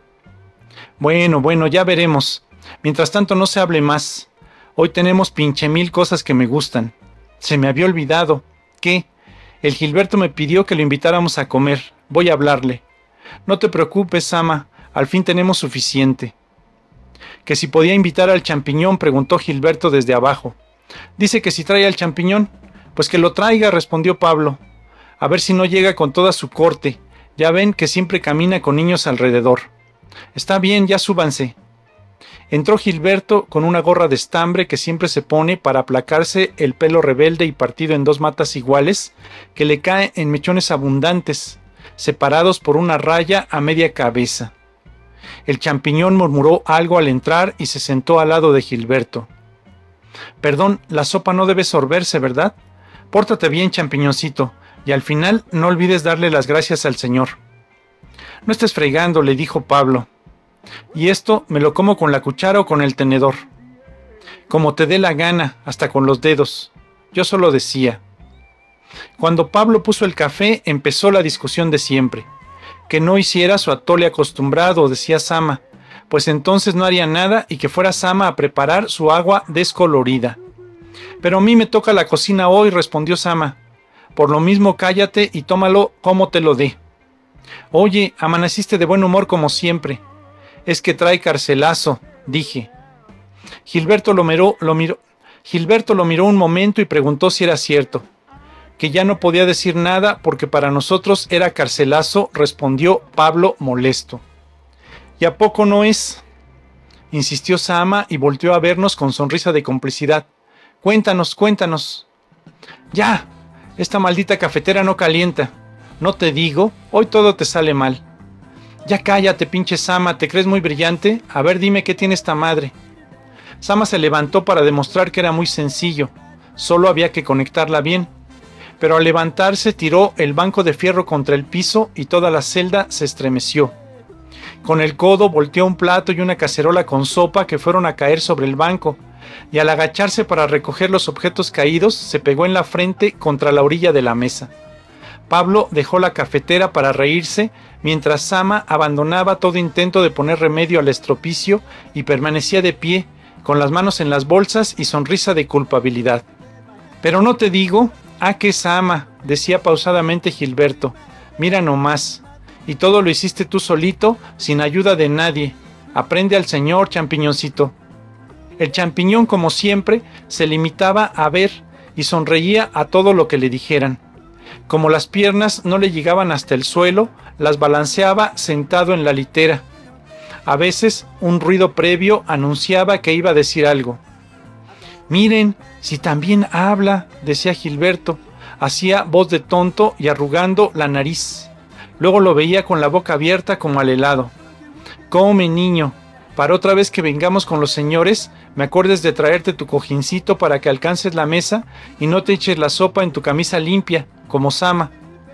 S3: Bueno, ya veremos. Mientras tanto, no se hable más. Hoy tenemos pinche mil cosas que me gustan. Se me había olvidado. ¿Qué? El Gilberto me pidió que lo invitáramos a comer. Voy a hablarle. No te preocupes, Sama. Al fin tenemos suficiente. ¿Que si podía invitar al champiñón?, preguntó Gilberto desde abajo. Dice que si trae al champiñón. Pues que lo traiga, respondió Pablo. A ver si no llega con toda su corte. Ya ven que siempre camina con niños alrededor. Está bien, ya súbanse. Entró Gilberto con una gorra de estambre que siempre se pone para aplacarse el pelo rebelde y partido en dos matas iguales que le cae en mechones abundantes, separados por una raya a media cabeza. El champiñón murmuró algo al entrar y se sentó al lado de Gilberto. Perdón, la sopa no debe sorberse, ¿verdad? Pórtate bien, champiñoncito, y al final no olvides darle las gracias al Señor. No estés fregando, le dijo Pablo. Y esto me lo como con la cuchara o con el tenedor. Como te dé la gana, hasta con los dedos. Yo solo decía. Cuando Pablo puso el café, empezó la discusión de siempre. Que no hiciera su atole acostumbrado, decía Sama, pues entonces no haría nada, y que fuera Sama a preparar su agua descolorida. Pero a mí me toca la cocina hoy, respondió Sama. Por lo mismo cállate y tómalo como te lo dé. Oye, amaneciste de buen humor como siempre. Es que trae carcelazo, dije. Gilberto lo miró un momento y preguntó si era cierto. Que ya no podía decir nada porque para nosotros era carcelazo, respondió Pablo molesto. ¿Y a poco no es?, insistió Sama y volteó a vernos con sonrisa de complicidad. Cuéntanos. Ya, esta maldita cafetera no calienta. No te digo, hoy todo te sale mal. Ya cállate, pinche Sama, ¿te crees muy brillante? A ver, dime qué tiene esta madre. Sama se levantó para demostrar que era muy sencillo, solo había que conectarla bien. Pero al levantarse tiró el banco de fierro contra el piso y toda la celda se estremeció. Con el codo volteó un plato y una cacerola con sopa que fueron a caer sobre el banco, y al agacharse para recoger los objetos caídos se pegó en la frente contra la orilla de la mesa. Pablo dejó la cafetera para reírse, mientras Sama abandonaba todo intento de poner remedio al estropicio y permanecía de pie, con las manos en las bolsas y sonrisa de culpabilidad. Pero no te digo, que Sama, decía pausadamente Gilberto, mira nomás, y todo lo hiciste tú solito, sin ayuda de nadie. Aprende al Señor, champiñoncito. El champiñón, como siempre, se limitaba a ver y sonreía a todo lo que le dijeran. Como las piernas no le llegaban hasta el suelo, las balanceaba sentado en la litera. A veces un ruido previo anunciaba que iba a decir algo. Miren, si también habla, decía Gilberto. Hacía voz de tonto y arrugando la nariz. Luego lo veía con la boca abierta como al helado. Come, niño, para otra vez que vengamos con los señores, me acuerdes de traerte tu cojincito para que alcances la mesa y no te eches la sopa en tu camisa limpia, como Sama.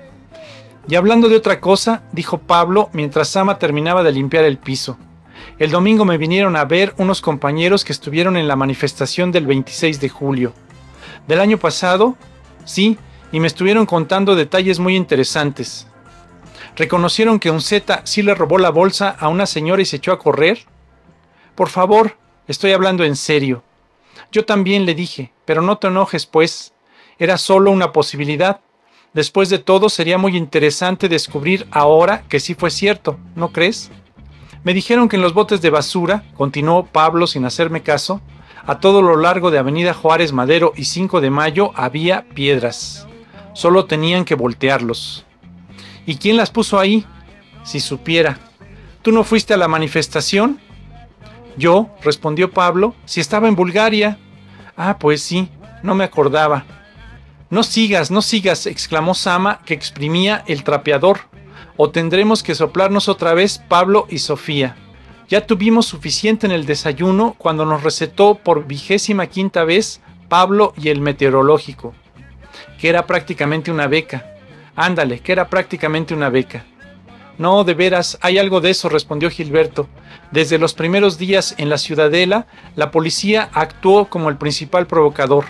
S3: Y hablando de otra cosa, dijo Pablo mientras Sama terminaba de limpiar el piso. El domingo me vinieron a ver unos compañeros que estuvieron en la manifestación del 26 de julio. ¿Del año pasado? Sí, y me estuvieron contando detalles muy interesantes. ¿Reconocieron que un Z sí le robó la bolsa a una señora y se echó a correr? Por favor, estoy hablando en serio. Yo también le dije, pero no te enojes pues. Era solo una posibilidad. Después de todo, sería muy interesante descubrir ahora que sí fue cierto, ¿no crees? Me dijeron que en los botes de basura, continuó Pablo sin hacerme caso, a todo lo largo de Avenida Juárez Madero y 5 de Mayo había piedras. Solo tenían que voltearlos. ¿Y quién las puso ahí? Si supiera. ¿Tú no fuiste a la manifestación? Yo, respondió Pablo, si estaba en Bulgaria. Ah, pues sí, no me acordaba. No sigas, exclamó Sama, que exprimía el trapeador. O tendremos que soplarnos otra vez Pablo y Sofía. Ya tuvimos suficiente en el desayuno cuando nos recetó por 25ª vez Pablo y el meteorológico, que era prácticamente una beca. Ándale, que era prácticamente una beca. No, de veras, hay algo de eso, respondió Gilberto. Desde los primeros días en la Ciudadela, la policía actuó como el principal provocador.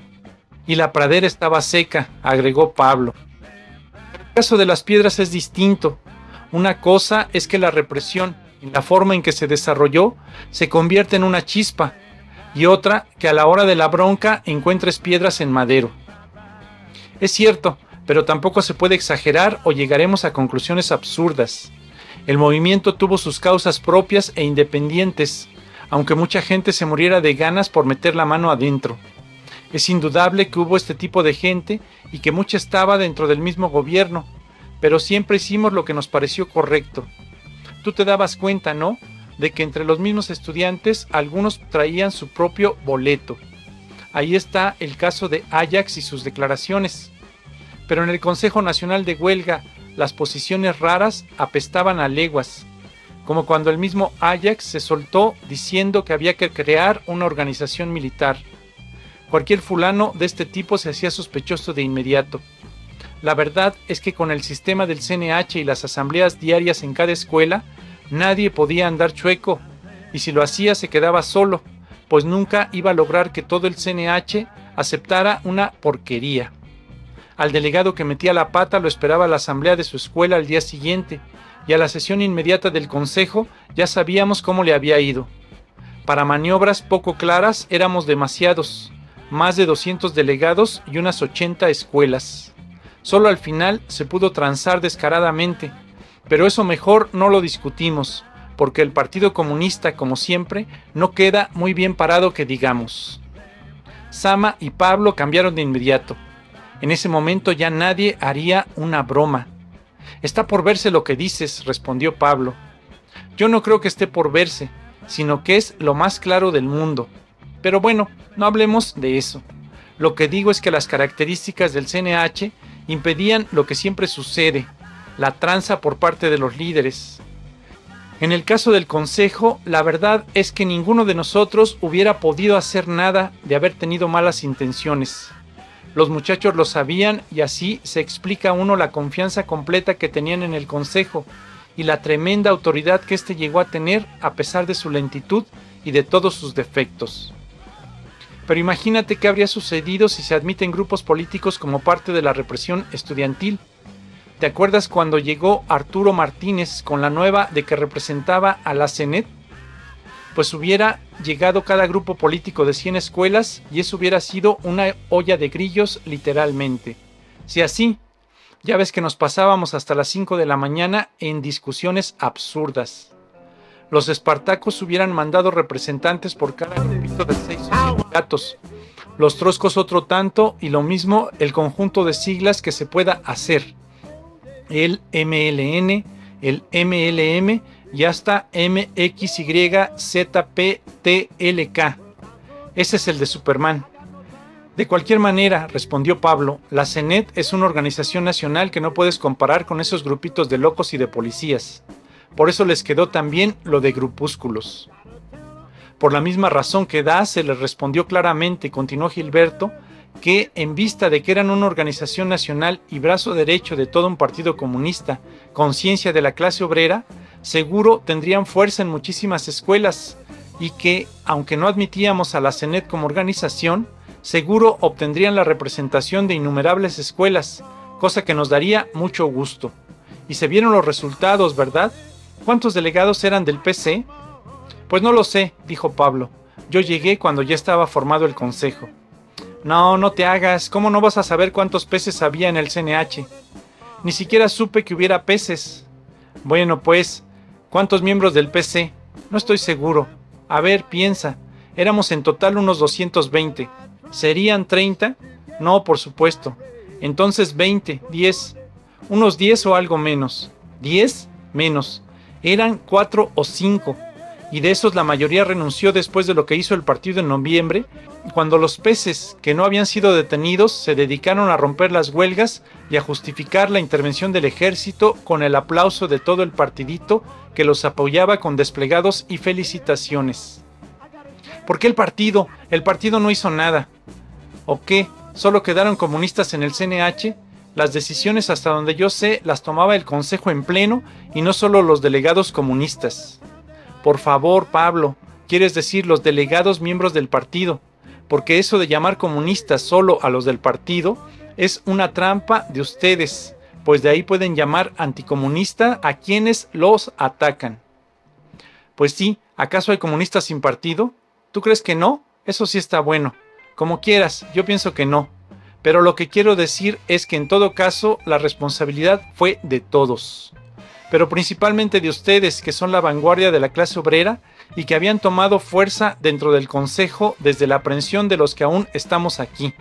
S3: Y la pradera estaba seca, agregó Pablo. El caso de las piedras es distinto. Una cosa es que la represión, en la forma en que se desarrolló, se convierte en una chispa, y otra que a la hora de la bronca encuentres piedras en Madero. Es cierto, pero tampoco se puede exagerar o llegaremos a conclusiones absurdas. El movimiento tuvo sus causas propias e independientes, aunque mucha gente se muriera de ganas por meter la mano adentro. Es indudable que hubo este tipo de gente y que mucha estaba dentro del mismo gobierno, pero siempre hicimos lo que nos pareció correcto. Tú te dabas cuenta, ¿no?, de que entre los mismos estudiantes algunos traían su propio boleto. Ahí está el caso de Ajax y sus declaraciones. Pero en el Consejo Nacional de Huelga, las posiciones raras apestaban a leguas, como cuando el mismo Ajax se soltó diciendo que había que crear una organización militar. Cualquier fulano de este tipo se hacía sospechoso de inmediato. La verdad es que con el sistema del CNH y las asambleas diarias en cada escuela, nadie podía andar chueco, y si lo hacía se quedaba solo, pues nunca iba a lograr que todo el CNH aceptara una porquería. Al delegado que metía la pata lo esperaba la asamblea de su escuela al día siguiente, y a la sesión inmediata del consejo ya sabíamos cómo le había ido. Para maniobras poco claras éramos demasiados, más de 200 delegados y unas 80 escuelas. Solo al final se pudo transar descaradamente, pero eso mejor no lo discutimos, porque el Partido Comunista, como siempre, no queda muy bien parado que digamos. Sama y Pablo cambiaron de inmediato. En ese momento ya nadie haría una broma. Está por verse lo que dices, respondió Pablo. Yo no creo que esté por verse, sino que es lo más claro del mundo. Pero bueno, no hablemos de eso. Lo que digo es que las características del CNH impedían lo que siempre sucede, la tranza por parte de los líderes. En el caso del Consejo, la verdad es que ninguno de nosotros hubiera podido hacer nada de haber tenido malas intenciones. Los muchachos lo sabían y así se explica a uno la confianza completa que tenían en el Consejo y la tremenda autoridad que éste llegó a tener a pesar de su lentitud y de todos sus defectos. Pero imagínate qué habría sucedido si se admiten grupos políticos como parte de la represión estudiantil. ¿Te acuerdas cuando llegó Arturo Martínez con la nueva de que representaba a la CENET? Pues hubiera llegado cada grupo político de 100 escuelas y eso hubiera sido una olla de grillos literalmente. Si así, ya ves que nos pasábamos hasta las 5 de la mañana en discusiones absurdas. Los espartacos hubieran mandado representantes por cada grupito de 6 sindicatos, los troscos otro tanto y lo mismo el conjunto de siglas que se pueda hacer. El MLN, el MLM y hasta MXYZPTLK. Ese es el de Superman. De cualquier manera, respondió Pablo, la CENET es una organización nacional que no puedes comparar con esos grupitos de locos y de policías. Por eso les quedó también lo de grupúsculos. Por la misma razón que da, se les respondió claramente, continuó Gilberto, que en vista de que eran una organización nacional y brazo derecho de todo un partido comunista, conciencia de la clase obrera, seguro tendrían fuerza en muchísimas escuelas y que, aunque no admitíamos a la CENET como organización, seguro obtendrían la representación de innumerables escuelas, cosa que nos daría mucho gusto. Y se vieron los resultados, ¿verdad? ¿Cuántos delegados eran del PC? Pues no lo sé, dijo Pablo. Yo llegué cuando ya estaba formado el consejo. No, no te hagas. ¿Cómo no vas a saber cuántos peces había en el CNH? Ni siquiera supe que hubiera peces. Bueno, pues, ¿cuántos miembros del PC? No estoy seguro. A ver, piensa. Éramos en total unos 220. ¿Serían 30? No, por supuesto. Entonces 20, 10. Unos 10 o algo menos. ¿10? Menos. Eran 4 o 5. Y de esos la mayoría renunció después de lo que hizo el partido en noviembre, cuando los peces que no habían sido detenidos se dedicaron a romper las huelgas y a justificar la intervención del ejército con el aplauso de todo el partidito que los apoyaba con desplegados y felicitaciones. ¿Por qué el partido? El partido no hizo nada. ¿O qué? ¿Solo quedaron comunistas en el CNH? Las decisiones, hasta donde yo sé, las tomaba el Consejo en pleno y no solo los delegados comunistas. Por favor, Pablo, quieres decir los delegados miembros del partido, porque eso de llamar comunistas solo a los del partido es una trampa de ustedes, pues de ahí pueden llamar anticomunista a quienes los atacan. Pues sí, ¿acaso hay comunistas sin partido? ¿Tú crees que no? Eso sí está bueno. Como quieras, yo pienso que no. Pero lo que quiero decir es que en todo caso la responsabilidad fue de todos. Pero principalmente de ustedes, que son la vanguardia de la clase obrera y que habían tomado fuerza dentro del Consejo desde la aprehensión de los que aún estamos aquí.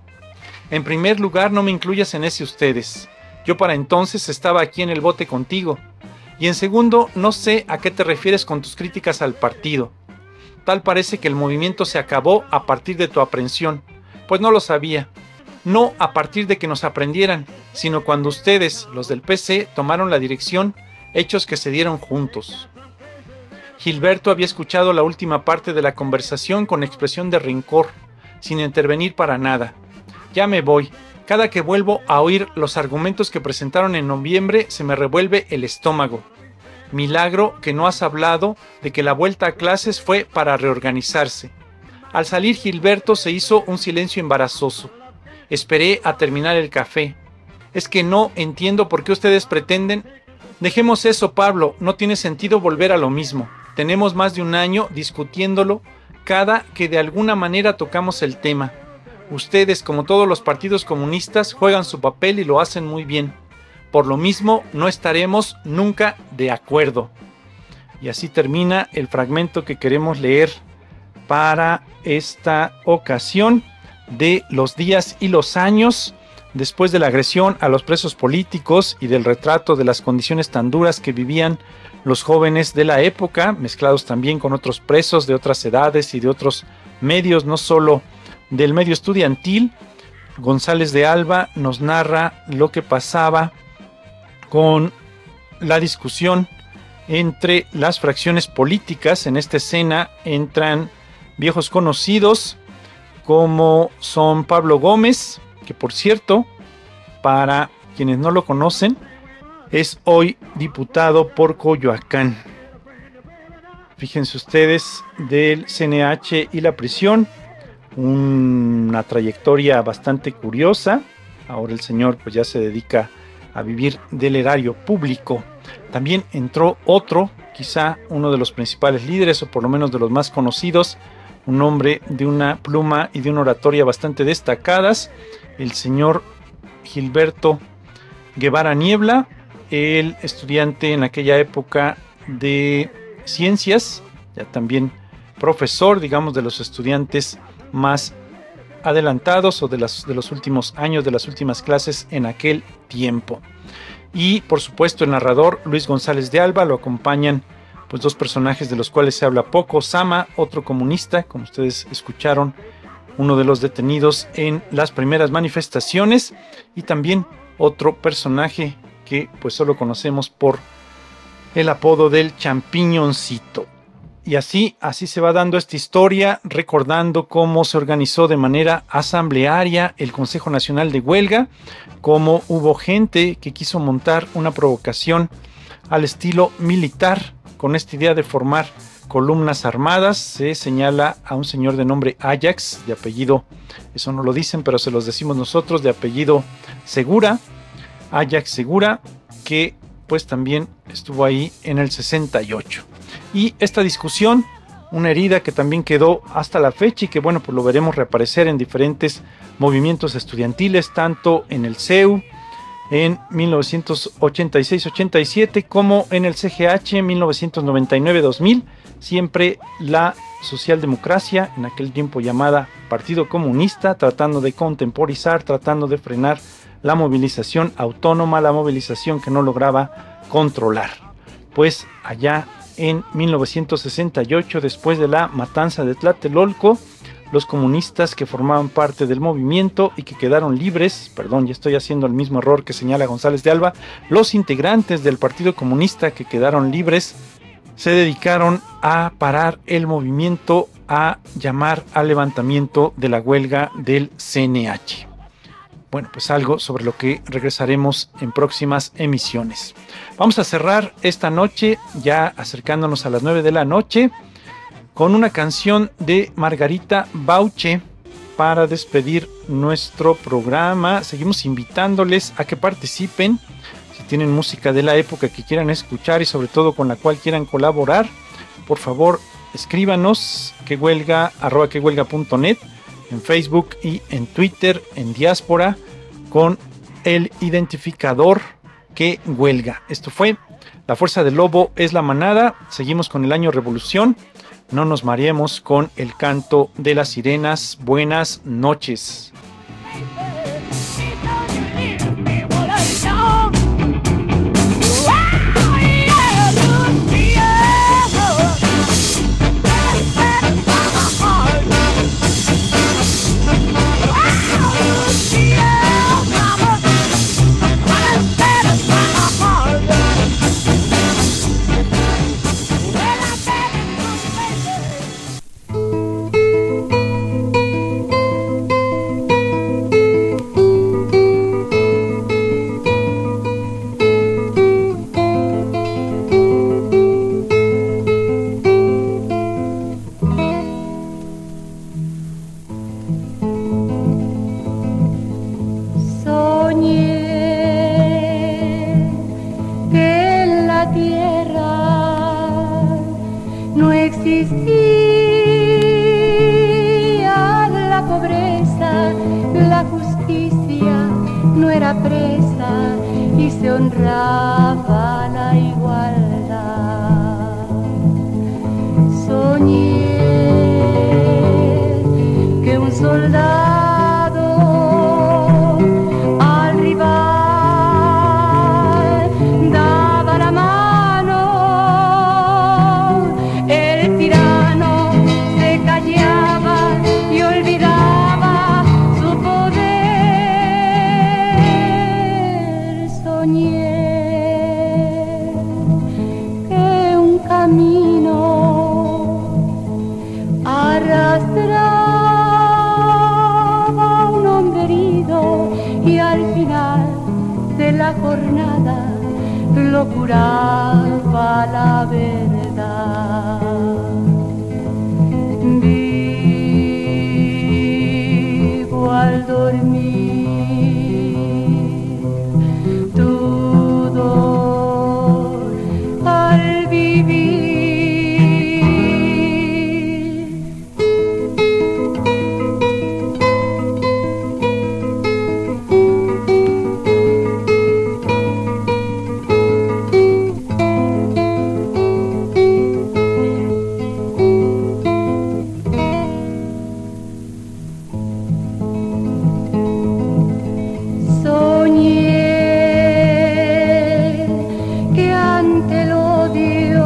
S3: En primer lugar, no me incluyas en ese ustedes. Yo para entonces estaba aquí en el bote contigo. Y en segundo, no sé a qué te refieres con tus críticas al partido. Tal parece que el movimiento se acabó a partir de tu aprehensión. Pues no lo sabía. No a partir de que nos aprendieran, sino cuando ustedes, los del PC, tomaron la dirección, hechos que se dieron juntos. Gilberto había escuchado la última parte de la conversación con expresión de rencor, sin intervenir para nada. Ya me voy. Cada que vuelvo a oír los argumentos que presentaron en noviembre, se me revuelve el estómago. Milagro que no has hablado de que la vuelta a clases fue para reorganizarse. Al salir Gilberto se hizo un silencio embarazoso. Esperé a terminar el café. Es que no entiendo por qué ustedes pretenden... Dejemos eso, Pablo, no tiene sentido volver a lo mismo. Tenemos más de un año discutiéndolo cada que de alguna manera tocamos el tema. Ustedes, como todos los partidos comunistas, juegan su papel y lo hacen muy bien. Por lo mismo, no estaremos nunca de acuerdo. Y así termina el fragmento que queremos leer para esta ocasión, de los días y los años después de la agresión a los presos políticos y del retrato de las condiciones tan duras que vivían los jóvenes de la época, mezclados también con otros presos de otras edades y de otros medios, no solo del medio estudiantil. González de Alba nos narra lo que pasaba con la discusión entre las fracciones políticas. En esta escena entran viejos conocidos como son Pablo Gómez, que por cierto, para quienes no lo conocen, es hoy diputado por Coyoacán. Fíjense ustedes, del CNH y la prisión, una trayectoria bastante curiosa. Ahora el señor pues ya se dedica a vivir del erario público. También entró otro, quizá uno de los principales líderes, o por lo menos de los más conocidos, un hombre de una pluma y de una oratoria bastante destacadas, el señor Gilberto Guevara Niebla, el estudiante en aquella época de ciencias, ya también profesor, digamos, de los estudiantes más adelantados o de los últimos años, de las últimas clases en aquel tiempo. Y por supuesto el narrador Luis González de Alba, lo acompañan pues dos personajes de los cuales se habla poco: Sama, otro comunista, como ustedes escucharon, uno de los detenidos en las primeras manifestaciones, y también otro personaje que pues solo conocemos por el apodo del Champiñoncito. Y así se va dando esta historia, recordando cómo se organizó de manera asamblearia el Consejo Nacional de Huelga, cómo hubo gente que quiso montar una provocación al estilo militar, con esta idea de formar columnas armadas. Se señala a un señor de nombre Ajax, de apellido, eso no lo dicen, pero se los decimos nosotros, de apellido Segura, Ajax Segura, que pues también estuvo ahí en el 68. Y esta discusión una herida que también quedó hasta la fecha y que bueno, pues lo veremos reaparecer en diferentes movimientos estudiantiles, tanto en el CEU en 1986-87 como en el CGH en 1999-2000, siempre la socialdemocracia, en aquel tiempo llamada Partido Comunista, tratando de contemporizar, tratando de frenar la movilización autónoma, la movilización que no lograba controlar. Pues allá en 1968, después de la matanza de Tlatelolco, los comunistas que formaban parte del movimiento y que quedaron libres, perdón, ya estoy haciendo el mismo error que señala González de Alba, los integrantes del Partido Comunista que quedaron libres se dedicaron a parar el movimiento, a llamar al levantamiento de la huelga del CNH. Bueno, pues algo sobre lo que regresaremos en próximas emisiones. Vamos a cerrar esta noche, ya acercándonos a las 9 de la noche, con una canción de Margarita Bauche para despedir nuestro programa. Seguimos invitándoles a que participen. Si tienen música de la época que quieran escuchar y sobre todo con la cual quieran colaborar, por favor escríbanos quehuelga@quehuelga.net, en Facebook y en Twitter, en Diáspora, con el identificador Que Huelga. Esto fue La Fuerza del Lobo es la Manada. Seguimos con el año Revolución. No nos mareemos con el canto de las sirenas. Buenas noches.
S9: honraba la igualdad. Soñé que un soldado al rival daba la mano, el tirano se callaba y olvidaba su poder. Soñé que un camino arrastraba un hombre herido y al final de la jornada lo curaba la verdad. Vivo al dormir, tu dolor al vivir. Soñé que ante el odio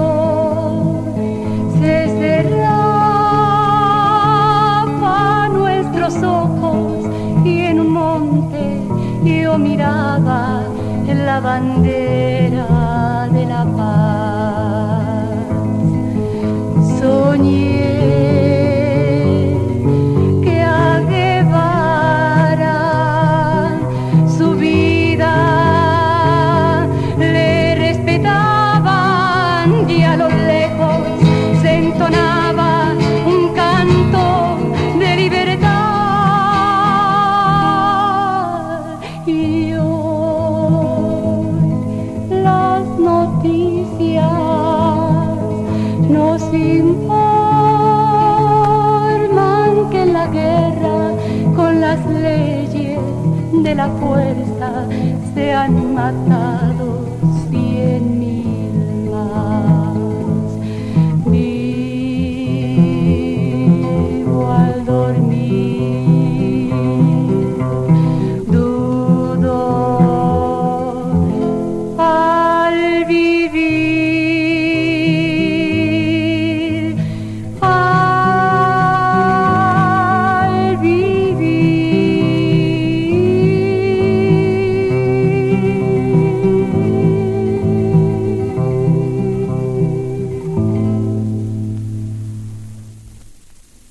S9: se cerraban nuestros ojos y en un monte yo miraba la bandera de la paz. Soñé que a Guevara su vida le respetaban y a lo lejos se entonaba un canto de libertad. Y hoy las las leyes de la fuerza se han matado 100.000